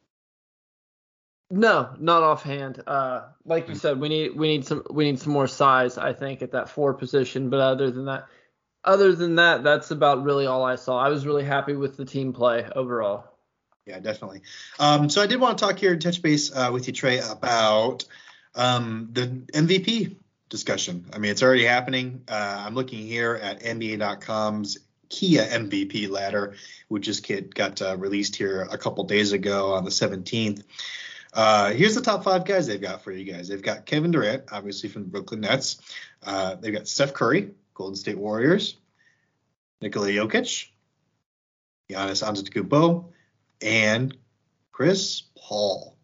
No, not offhand. Uh, like you said, we need we need some we need some more size, I think, at that four position. But other than that. Other than that, that's about really all I saw. I was really happy with the team play overall. Yeah, definitely. Um, so I did want to talk here and touch base uh, with you, Trey, about um, the M V P discussion. I mean, it's already happening. Uh, I'm looking here at N B A dot com's Kia M V P ladder, which just get, got uh, released here a couple days ago on the seventeenth. Uh, here's the top five guys they've got for you guys. They've got Kevin Durant, obviously from the Brooklyn Nets. Uh, they've got Steph Curry, Golden State Warriors, Nikola Jokic, Giannis Antetokounmpo, and Chris Paul.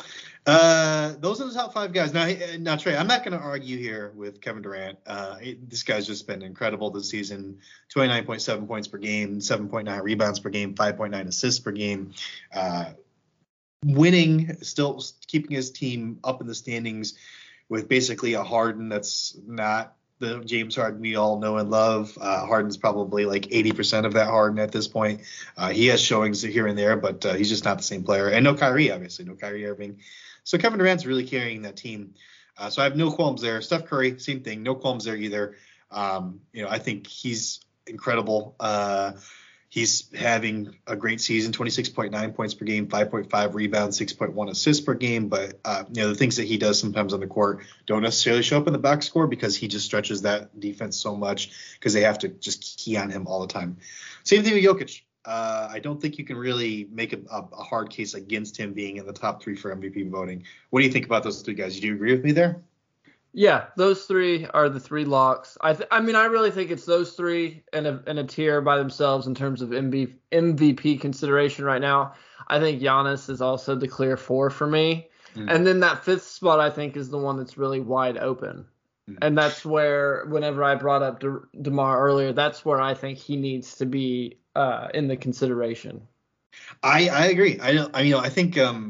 Uh, those are the top five guys. Now, now Trey, I'm not going to argue here with Kevin Durant. Uh, it, this guy's just been incredible this season. twenty-nine point seven points per game, seven point nine rebounds per game, five point nine assists per game. Uh, winning, still keeping his team up in the standings with basically a Harden that's not the James Harden we all know and love. Uh, Harden's probably like eighty percent of that Harden at this point. Uh, he has showings here and there, but uh, he's just not the same player. And no Kyrie, obviously, no Kyrie Irving. So Kevin Durant's really carrying that team. Uh, so I have no qualms there. Steph Curry, same thing, no qualms there either. Um, you know, I think he's incredible. Uh, he's having a great season, twenty-six point nine points per game, five point five rebounds, six point one assists per game. But, uh, you know, the things that he does sometimes on the court don't necessarily show up in the box score because he just stretches that defense so much because they have to just key on him all the time. Same thing with Jokic. Uh, I don't think you can really make a, a, a hard case against him being in the top three for M V P voting. What do you think about those three guys? Do you agree with me there? Yeah, those three are the three locks. I th- I mean, I really think it's those three and a, and a tier by themselves in terms of M V P consideration right now. I think Giannis is also the clear four for me. Mm. And then that fifth spot, I think, is the one that's really wide open. Mm. And that's where, whenever I brought up De- DeMar earlier, that's where I think he needs to be uh, in the consideration. I, I agree. I, I you know, I think um,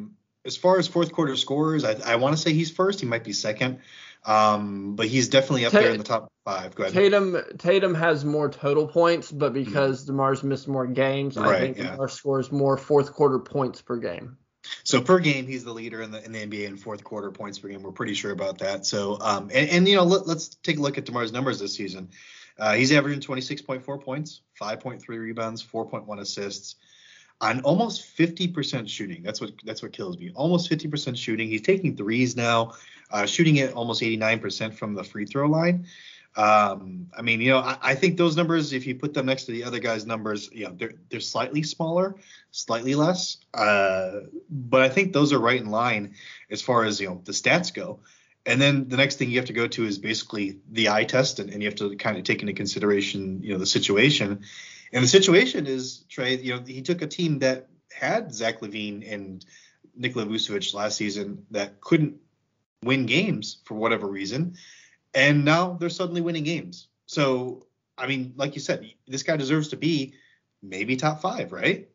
as far as fourth quarter scorers, I, I want to say he's first. He might be second, um, but he's definitely up Ta- there in the top five. Go ahead. Tatum Tatum has more total points, but because mm-hmm. DeMar's missed more games, right, I think yeah. DeMar scores more fourth quarter points per game. So per game, he's the leader in the in the N B A in fourth quarter points per game. We're pretty sure about that. So um, and, and you know let, let's take a look at DeMar's numbers this season. Uh, he's averaging twenty-six point four points, five point three rebounds, four point one assists, on almost fifty percent shooting. That's what that's what kills me. Almost fifty percent shooting. He's taking threes now, uh, shooting at almost eighty-nine percent from the free throw line. Um, I mean, you know, I, I think those numbers, if you put them next to the other guys' numbers, you know, they're they're slightly smaller, slightly less. Uh, but I think those are right in line as far as, you know, the stats go. And then the next thing you have to go to is basically the eye test, and, and you have to kind of take into consideration, you know, the situation. And the situation is, Trey, you know, he took a team that had Zach LaVine and Nikola Vucevic last season that couldn't win games for whatever reason, and now they're suddenly winning games. So, I mean, like you said, this guy deserves to be maybe top five, right?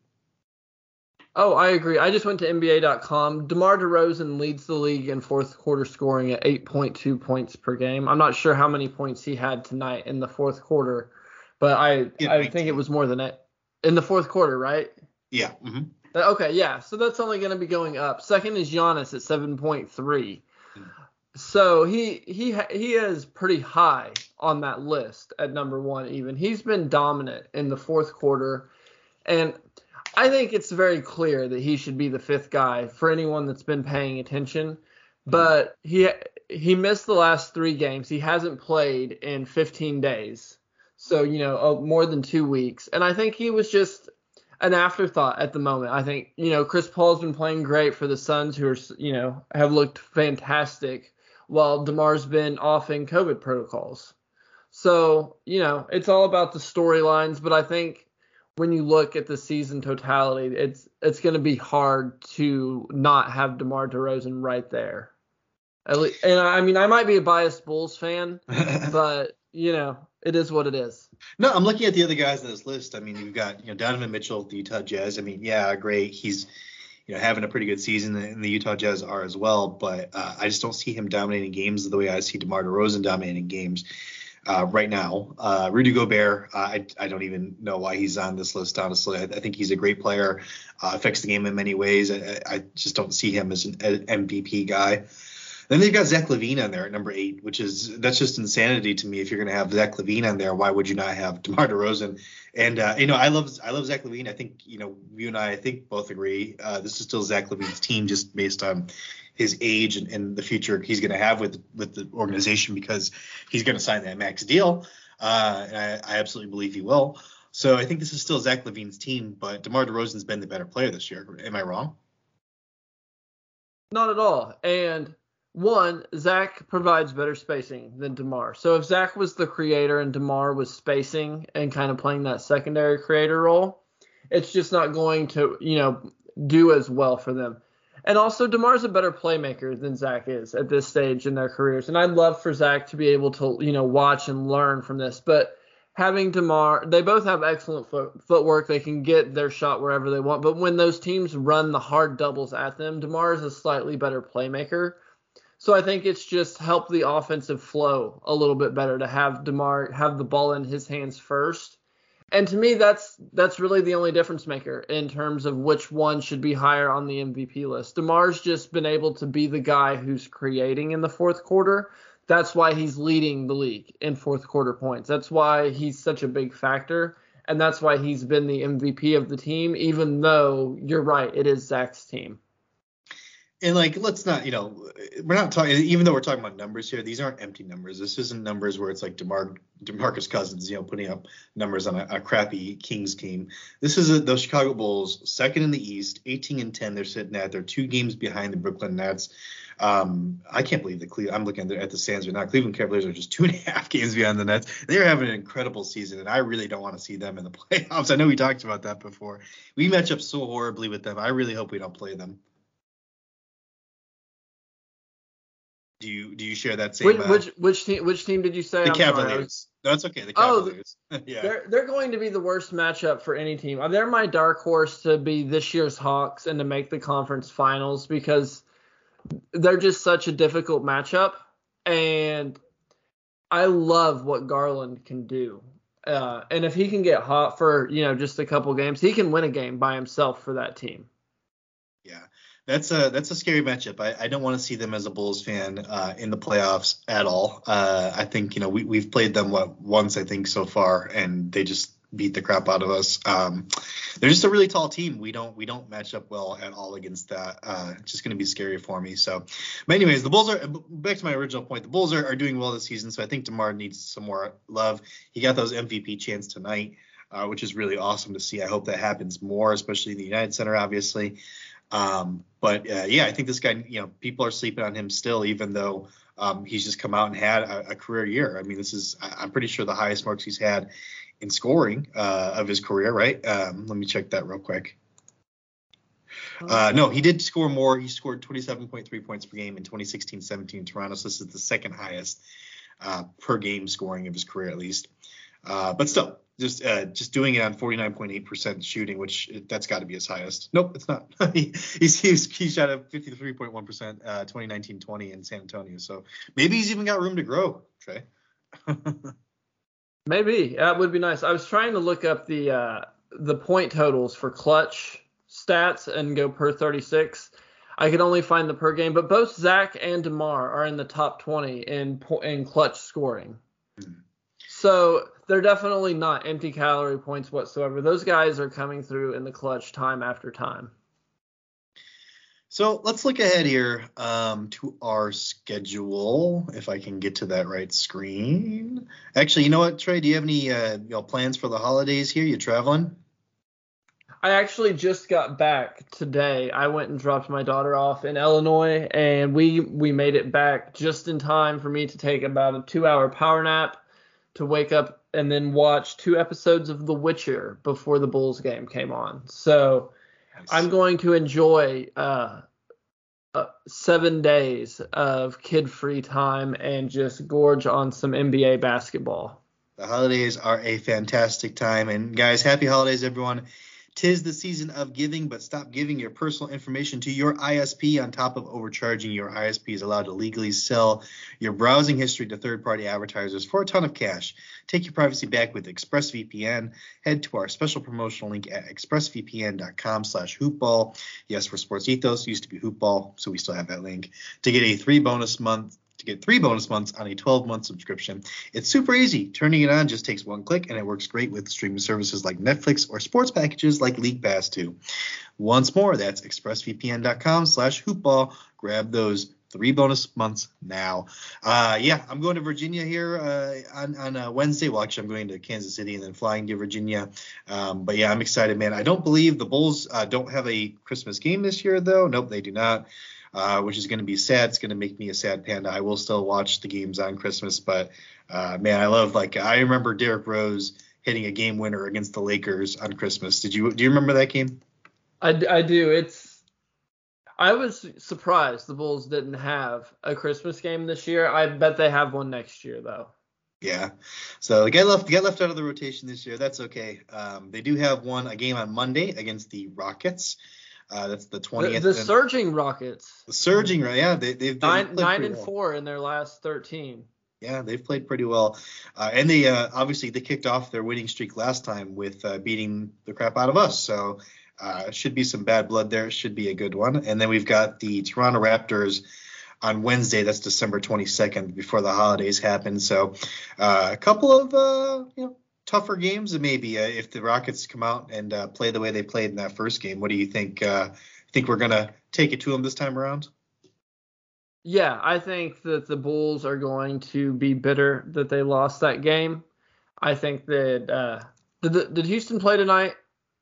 Oh, I agree. I just went to N B A dot com. DeMar DeRozan leads the league in fourth quarter scoring at eight point two points per game. I'm not sure how many points he had tonight in the fourth quarter, but I yeah, I think it was more than it in the fourth quarter, right? Yeah. Mm-hmm. Okay, yeah. So that's only going to be going up. Second is Giannis at seven point three. Mm. So he he he is pretty high on that list at number one even. He's been dominant in the fourth quarter, and I think it's very clear that he should be the fifth guy for anyone that's been paying attention. But he he missed the last three games. He hasn't played in fifteen days. So, you know, uh, more than two weeks. And I think he was just an afterthought at the moment. I think, you know, Chris Paul's been playing great for the Suns, who are, you know, have looked fantastic, while DeMar's been off in COVID protocols. So, you know, it's all about the storylines. But I think when you look at the season totality, it's it's going to be hard to not have DeMar DeRozan right there. At least, and I mean, I might be a biased Bulls fan, but, you know, it is what it is. No, I'm looking at the other guys on this list. I mean, you've got, you know, Donovan Mitchell, the Utah Jazz. I mean, yeah, great. He's, you know, having a pretty good season, and the Utah Jazz are as well. But uh, I just don't see him dominating games the way I see DeMar DeRozan dominating games uh, right now. Uh, Rudy Gobert, uh, I I don't even know why he's on this list, honestly. I, I think he's a great player, uh, affects the game in many ways. I, I just don't see him as an, an M V P guy. Then they've got Zach LaVine on there at number eight, which is that's just insanity to me. If you're going to have Zach LaVine on there, why would you not have DeMar DeRozan? And uh, you know, I love I love Zach LaVine. I think you know you and I I think both agree uh, this is still Zach LaVine's team, just based on his age and, and the future he's going to have with with the organization, because he's going to sign that max deal. Uh, and I, I absolutely believe he will. So I think this is still Zach LaVine's team, but DeMar DeRozan's been the better player this year. Am I wrong? Not at all. And one, Zach provides better spacing than DeMar. So if Zach was the creator and DeMar was spacing and kind of playing that secondary creator role, it's just not going to, you know, do as well for them. And also, DeMar's a better playmaker than Zach is at this stage in their careers. And I'd love for Zach to be able to, you know, watch and learn from this. But having DeMar, they both have excellent foot, footwork. They can get their shot wherever they want. But when those teams run the hard doubles at them, DeMar is a slightly better playmaker. So I think it's just helped the offensive flow a little bit better to have DeMar have the ball in his hands first. And to me, that's that's really the only difference maker in terms of which one should be higher on the M V P list. DeMar's just been able to be the guy who's creating in the fourth quarter. That's why he's leading the league in fourth quarter points. That's why he's such a big factor. And that's why he's been the M V P of the team, even though you're right, it is Zach's team. And like, let's not, you know, we're not talking, even though we're talking about numbers here, these aren't empty numbers. This isn't numbers where it's like DeMar, DeMarcus Cousins, you know, putting up numbers on a, a crappy Kings team. This is a, those Chicago Bulls, second in the East, eighteen and ten. They're sitting at, they're two games behind the Brooklyn Nets. Um, I can't believe the Cleveland, I'm looking at the stands right now. Cleveland Cavaliers are just two and a half games behind the Nets. They're having an incredible season, and I really don't want to see them in the playoffs. I know we talked about that before. We match up so horribly with them. I really hope we don't play them. Do you do you share that same? Which Uh, which which team which team did you say? the I'm sorry, I was- Cavaliers. No, it's okay. The Oh, Cavaliers. yeah. They're they're going to be the worst matchup for any team. Uh, They're my dark horse to be this year's Hawks and to make the conference finals because they're just such a difficult matchup. And I love what Garland can do. Uh, and if he can get hot for, you know, just a couple games, he can win a game by himself for that team. Yeah, that's a that's a scary matchup. I, I don't want to see them as a Bulls fan uh, in the playoffs at all. Uh, I think you know we we've played them what once I think so far, and they just beat the crap out of us. Um, they're just a really tall team. We don't we don't match up well at all against that. Uh, it's just going to be scary for me. So, but anyways, the Bulls are back to my original point. The Bulls are, are doing well this season, so I think DeMar needs some more love. He got those M V P chants tonight, uh, which is really awesome to see. I hope that happens more, especially in the United Center, obviously. Um, but uh, yeah, I think this guy, you know, people are sleeping on him still, even though um, he's just come out and had a, a career year. I mean, this is, I'm pretty sure the highest marks he's had in scoring uh, of his career, right? Um, let me check that real quick. Uh, no, he did score more. He scored twenty-seven point three points per game in twenty sixteen seventeen in Toronto. So this is the second highest uh, per game scoring of his career, at least. Uh, but still, just uh, just doing it on forty-nine point eight percent shooting, which that's got to be his highest. Nope, it's not. he, he's, he's he shot at fifty-three point one percent uh, twenty nineteen twenty in San Antonio. So maybe he's even got room to grow, Trey. Maybe that would be nice. I was trying to look up the uh, the point totals for clutch stats and go per thirty-six. I could only find the per game, but both Zach and DeMar are in the top twenty in in clutch scoring. Mm. So they're definitely not empty calorie points whatsoever. Those guys are coming through in the clutch time after time. So let's look ahead here um, to our schedule, if I can get to that right screen. Actually, you know what, Trey? Do you have any uh, you know, plans for the holidays here? You traveling? I actually just got back today. I went and dropped my daughter off in Illinois, and we we made it back just in time for me to take about a two-hour power nap to wake up and then watch two episodes of The Witcher before the Bulls game came on. So nice. I'm going to enjoy uh, uh, seven days of kid-free time and just gorge on some N B A basketball. The holidays are a fantastic time. And guys, happy holidays, everyone. 'Tis the season of giving, but stop giving your personal information to your I S P. On top of overcharging, your I S P is allowed to legally sell your browsing history to third-party advertisers for a ton of cash. Take your privacy back with ExpressVPN. Head to our special promotional link at expressvpn.com slash hoopball. Yes, for Sports Ethos, it used to be hoopball, so we still have that link. To get a three bonus month to get three bonus months on a twelve-month subscription. It's super easy. Turning it on just takes one click, and it works great with streaming services like Netflix or sports packages like League Pass too. Once more, that's expressvpn.com slash hoopball. Grab those three bonus months now. Uh, yeah, I'm going to Virginia here uh, on, on uh, Wednesday. Well, actually, I'm going to Kansas City and then flying to Virginia. Um, but, yeah, I'm excited, man. I don't believe the Bulls uh, don't have a Christmas game this year, though. Nope, they do not. Uh, which is going to be sad. It's going to make me a sad panda. I will still watch the games on Christmas, but uh, man, I love like I remember Derrick Rose hitting a game winner against the Lakers on Christmas. Did you do you remember that game? I, I do. It's I was surprised the Bulls didn't have a Christmas game this year. I bet they have one next year though. Yeah. So the guy left the guy left out of the rotation this year. That's okay. Um, they do have one a game on Monday against the Rockets. Uh, that's the twentieth. The, the surging Rockets. The surging, right? Yeah, they, they've nine nine and well. four in their last thirteen. Yeah, they've played pretty well, uh, and they uh, obviously they kicked off their winning streak last time with uh, beating the crap out of us. So uh, should be some bad blood there. Should be a good one. And then we've got the Toronto Raptors on Wednesday. That's December twenty-second, before the holidays happen. So uh, a couple of uh, you know. tougher games, maybe uh, if the Rockets come out and uh, play the way they played in that first game. What do you think? Uh, think we're gonna take it to them this time around? Yeah, I think that the Bulls are going to be bitter that they lost that game. I think that uh, did did Houston play tonight?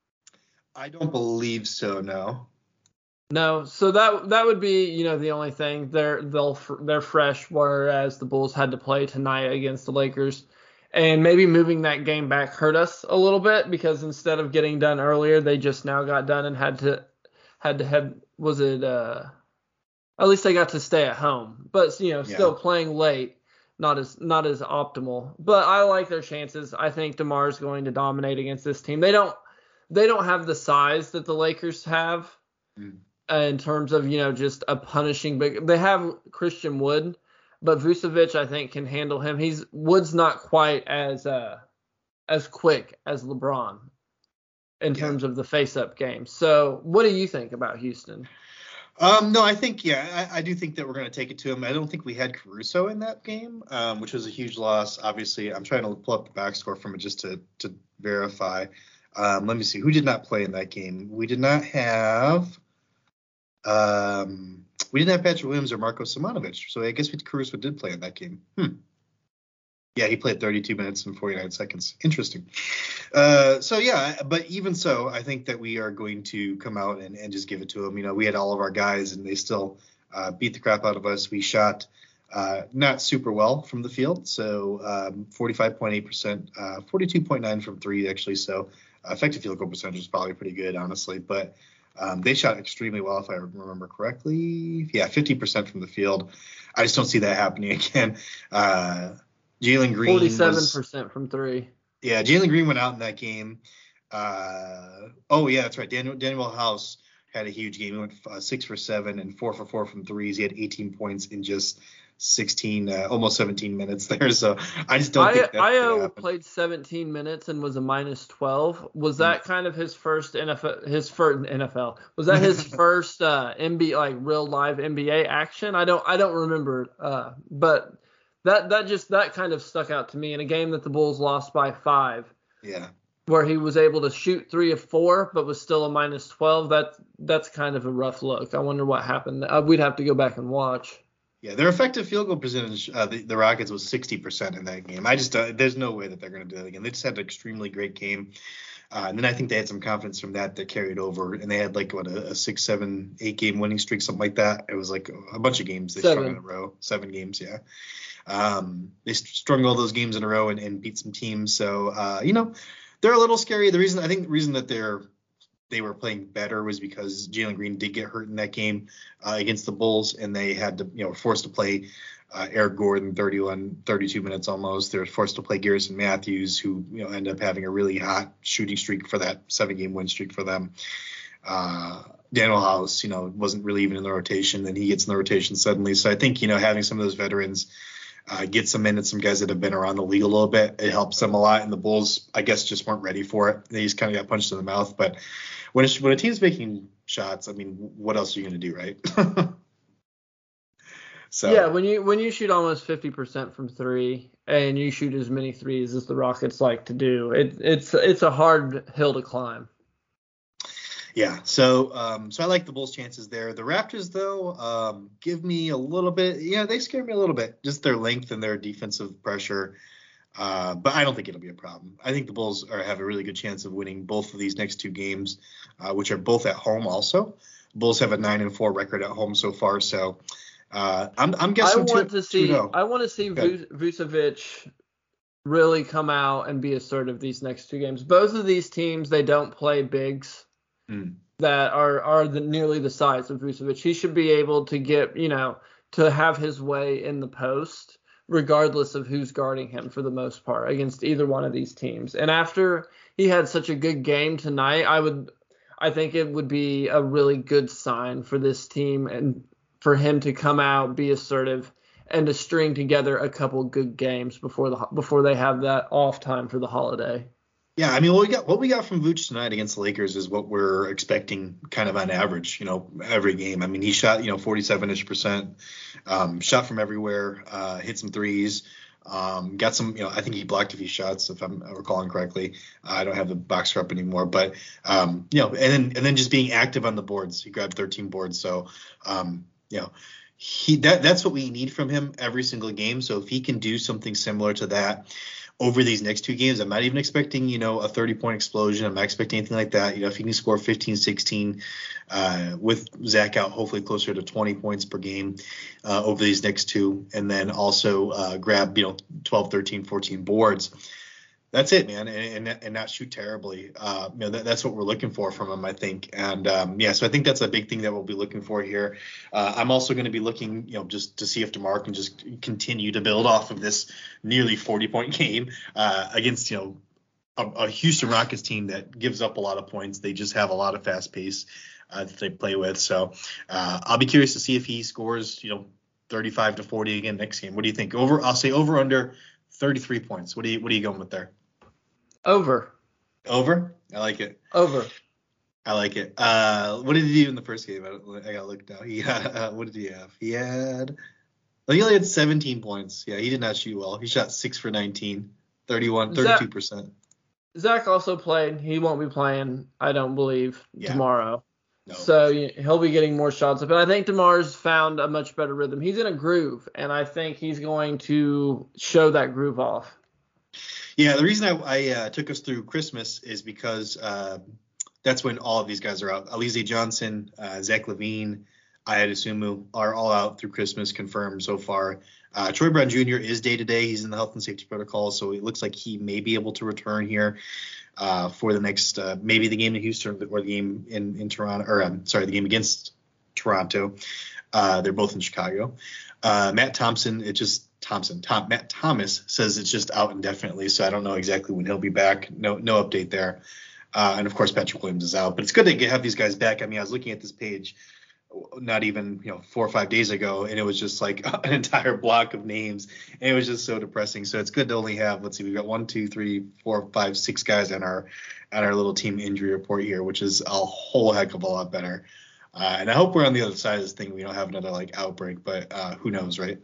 I don't believe so. No. No, so that that would be you know the only thing. They're they'll they're fresh, whereas the Bulls had to play tonight against the Lakers. And maybe moving that game back hurt us a little bit because instead of getting done earlier, they just now got done and had to had to head. Was it? Uh, At least they got to stay at home, but you know, still Yeah. playing late, not as not as optimal. But I like their chances. I think DeMar's going to dominate against this team. They don't they don't have the size that the Lakers have Mm. in terms of, you know, just a punishing big. They have Christian Wood, but Vucevic I think can handle him. He's Wood's not quite as uh as quick as LeBron in Yeah. terms of the face-up game. So, what do you think about Houston? Um, no, I think, yeah, I, I do think that we're going to take it to him. I don't think we had Caruso in that game, um, which was a huge loss. Obviously, I'm trying to pull up the back score from it just to, to verify. Um, let me see. Who did not play in that game? We did not have um, we didn't have Patrick Williams or Marko Simonovic. So I guess Caruso did play in that game. Hmm. Yeah, he played thirty-two minutes and forty-nine seconds. Interesting. Uh, so, yeah, but even so, I think that we are going to come out and, and just give it to them. You know, we had all of our guys, and they still uh, beat the crap out of us. We shot uh, not super well from the field, so um, forty-five point eight percent, uh, forty-two point nine from three, actually. So uh, effective field goal percentage is probably pretty good, honestly. But um, they shot extremely well, if I remember correctly. Yeah, fifty percent from the field. I just don't see that happening again. Uh Jalen Green forty-seven percent from three. Yeah, Jalen Green went out in that game. Uh, oh, yeah, that's right. Daniel Daniel House had a huge game. He went uh, six for seven and four for four from threes. He had eighteen points in just sixteen, uh, almost seventeen minutes there. So I just don't I, think that's Io played seventeen minutes and was a minus twelve. Was that kind of his first N F L? His first N F L was that his first uh, N B A, like real live N B A action? I don't I don't remember, uh, but. That that just that kind of stuck out to me in a game that the Bulls lost by five. Yeah. Where he was able to shoot three of four, but was still a minus twelve. That that's kind of a rough look. I wonder what happened. Uh, we'd have to go back and watch. Yeah, their effective field goal percentage, uh, the, the Rockets was sixty percent in that game. I just uh, there's no way that they're going to do that again. They just had an extremely great game. Uh, and then I think they had some confidence from that that carried over, and they had like what a, a six, seven, eight game winning streak, something like that. It was like a bunch of games they Seven. strung in a row, seven games, yeah. Um, they strung all those games in a row and, and beat some teams. So uh, you know, they're a little scary. The reason I think the reason that they're they were playing better was because Jalen Green did get hurt in that game uh, against the Bulls, and they had to you know were forced to play uh, Eric Gordon thirty-one, thirty-two minutes almost. They were forced to play Garrison Matthews, who you know ended up having a really hot shooting streak for that seven game win streak for them. Uh, Daniel House, you know, wasn't really even in the rotation, then he gets in the rotation suddenly. So I think you know having some of those veterans. Uh, get some minutes, some guys that have been around the league a little bit. It helps them a lot. And the Bulls, I guess, just weren't ready for it. They just kind of got punched in the mouth. But when, it's, when a team's making shots, I mean, what else are you going to do, right? So yeah, when you when you shoot almost fifty percent from three and you shoot as many threes as the Rockets like to do, it, it's it's a hard hill to climb. Yeah, so um, so I like the Bulls' chances there. The Raptors, though, um, give me a little bit. Yeah, they scare me a little bit. Just their length and their defensive pressure. Uh, but I don't think it'll be a problem. I think the Bulls are, have a really good chance of winning both of these next two games, uh, which are both at home. Also, Bulls have a nine and four record at home so far. So uh, I'm I'm guessing. I want two, to see. two, no. I want to see Vu- Vucevic really come out and be assertive these next two games. Both of these teams, they don't play bigs. Mm. That are are the, nearly the size of Vucevic. He should be able to get, you know, to have his way in the post, regardless of who's guarding him for the most part against either one of these teams. And after he had such a good game tonight, I would, I think it would be a really good sign for this team and for him to come out, be assertive, and to string together a couple good games before the before they have that off time for the holiday. Yeah, I mean, what we got what we got from Vooch tonight against the Lakers is what we're expecting kind of on average, you know, every game. I mean, he shot, you know, forty-seven-ish percent, um, shot from everywhere, uh, hit some threes, um, got some, you know, I think he blocked a few shots, if I'm recalling correctly. I don't have the box score up anymore, but, um, you know, and then and then just being active on the boards. He grabbed thirteen boards. So, um, you know, he that that's what we need from him every single game. So if he can do something similar to that over these next two games, I'm not even expecting, you know, a thirty-point explosion. I'm not expecting anything like that. You know, if he can score fifteen, sixteen uh, with Zach out, hopefully closer to twenty points per game uh, over these next two, and then also uh, grab, you know, twelve, thirteen, fourteen boards, That's it, man, and and, and not shoot terribly. Uh, you know, that, that's what we're looking for from him, I think. And um, yeah, so I think that's a big thing that we'll be looking for here. Uh, I'm also going to be looking, you know, just to see if DeMar can just continue to build off of this nearly forty point game uh, against, you know, a, a Houston Rockets team that gives up a lot of points. They just have a lot of fast pace uh, that they play with. So uh, I'll be curious to see if he scores, you know, thirty-five to forty again next game. What do you think? Over, I'll say over under thirty-three points. What do you what are you going with there? Over. Over? I like it. Over. I like it. Uh, what did he do in the first game? I, I gotta look now. He had, uh, what did he have? He had, well, he only had seventeen points. Yeah, he did not shoot well. He shot six for nineteen, thirty-one, thirty-two percent. Zach also played. He won't be playing, I don't believe, yeah. tomorrow. No. So he'll be getting more shots. But I think DeMar's found a much better rhythm. He's in a groove, and I think he's going to show that groove off. Yeah, the reason I, I uh, took us through Christmas is because uh, that's when all of these guys are out. Alize Johnson, uh, Zach LaVine, Ayo Dosunmu are all out through Christmas, confirmed so far. Uh, Troy Brown Junior is day-to-day. He's in the health and safety protocol, so it looks like he may be able to return here uh, for the next uh, maybe the game in Houston or the game in, in Toronto. Or I'm sorry, the game against Toronto. Uh, they're both in Chicago. Uh, Matt Thompson, it just Thompson, Tom, Matt Thomas says it's just out indefinitely, so I don't know exactly when he'll be back. No, no update there. Uh, and of course, Patrick Williams is out, but it's good to get, have these guys back. I mean, I was looking at this page not even you know four or five days ago, and it was just like an entire block of names, and it was just so depressing. So it's good to only have, let's see, we've got one, two, three, four, five, six guys on our on our little team injury report here, which is a whole heck of a lot better. Uh, and I hope we're on the other side of this thing. We don't have another like outbreak, but uh, who knows, right?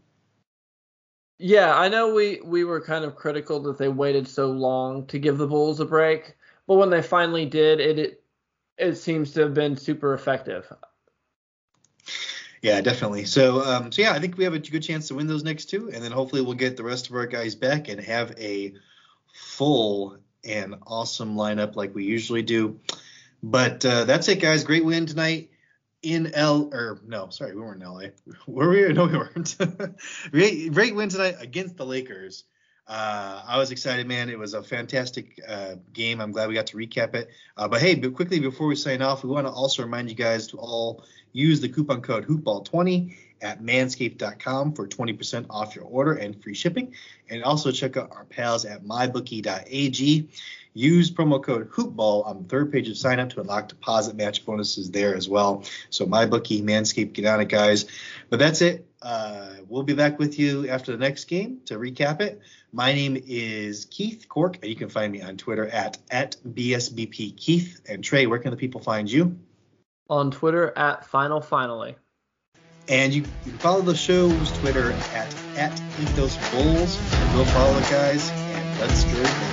Yeah, I know we, we were kind of critical that they waited so long to give the Bulls a break, but when they finally did, it it, it seems to have been super effective. Yeah, definitely. So, um, so yeah, I think we have a good chance to win those next two, and then hopefully we'll get the rest of our guys back and have a full and awesome lineup like we usually do. But uh, that's it, guys. Great win tonight. In L or no, sorry, we weren't in L A. Were we? No, we weren't. great, great win tonight against the Lakers. Uh, I was excited, man. It was a fantastic uh, game. I'm glad we got to recap it. Uh, but hey, but quickly before we sign off, we want to also remind you guys to all use the coupon code hoopball twenty at manscaped dot com for twenty percent off your order and free shipping. And also check out our pals at my bookie dot a g. Use promo code HoopBall on the third page of sign up to unlock deposit match bonuses there as well. So MyBookie, Manscaped, get on it, guys. But that's it. Uh, we'll be back with you after the next game to recap it. My name is Keith Cork, and you can find me on Twitter at, at B S B P Keith. And Trey, where can the people find you? On Twitter at Final Finally. And you, you can follow the show's Twitter at, at Ethos Bulls. And go follow it, guys. And let's go.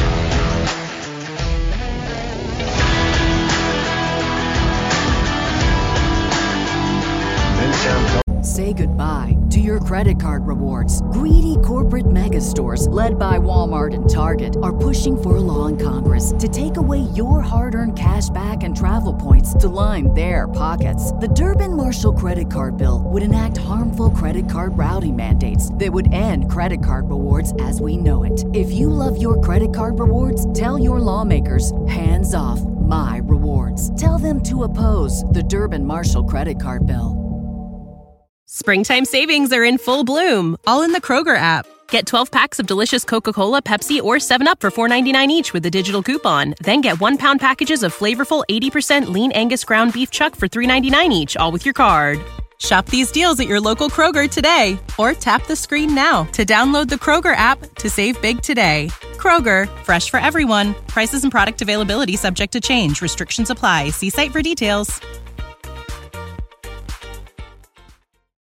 Say goodbye to your credit card rewards. Greedy corporate mega stores, led by Walmart and Target, are pushing for a law in Congress to take away your hard-earned cash back and travel points to line their pockets. The Durbin-Marshall credit card bill would enact harmful credit card routing mandates that would end credit card rewards as we know it. If you love your credit card rewards, tell your lawmakers, hands off my rewards. Tell them to oppose the Durbin-Marshall credit card bill. Springtime savings are in full bloom, all in the Kroger app. Get twelve packs of delicious Coca-Cola, Pepsi, or seven up for four ninety-nine each with a digital coupon. Then get one-pound packages of flavorful eighty percent lean Angus ground beef chuck for three ninety-nine each, all with your card. Shop these deals at your local Kroger today, or tap the screen now to download the Kroger app to save big today. Kroger, fresh for everyone. Prices and product availability subject to change. Restrictions apply. See site for details.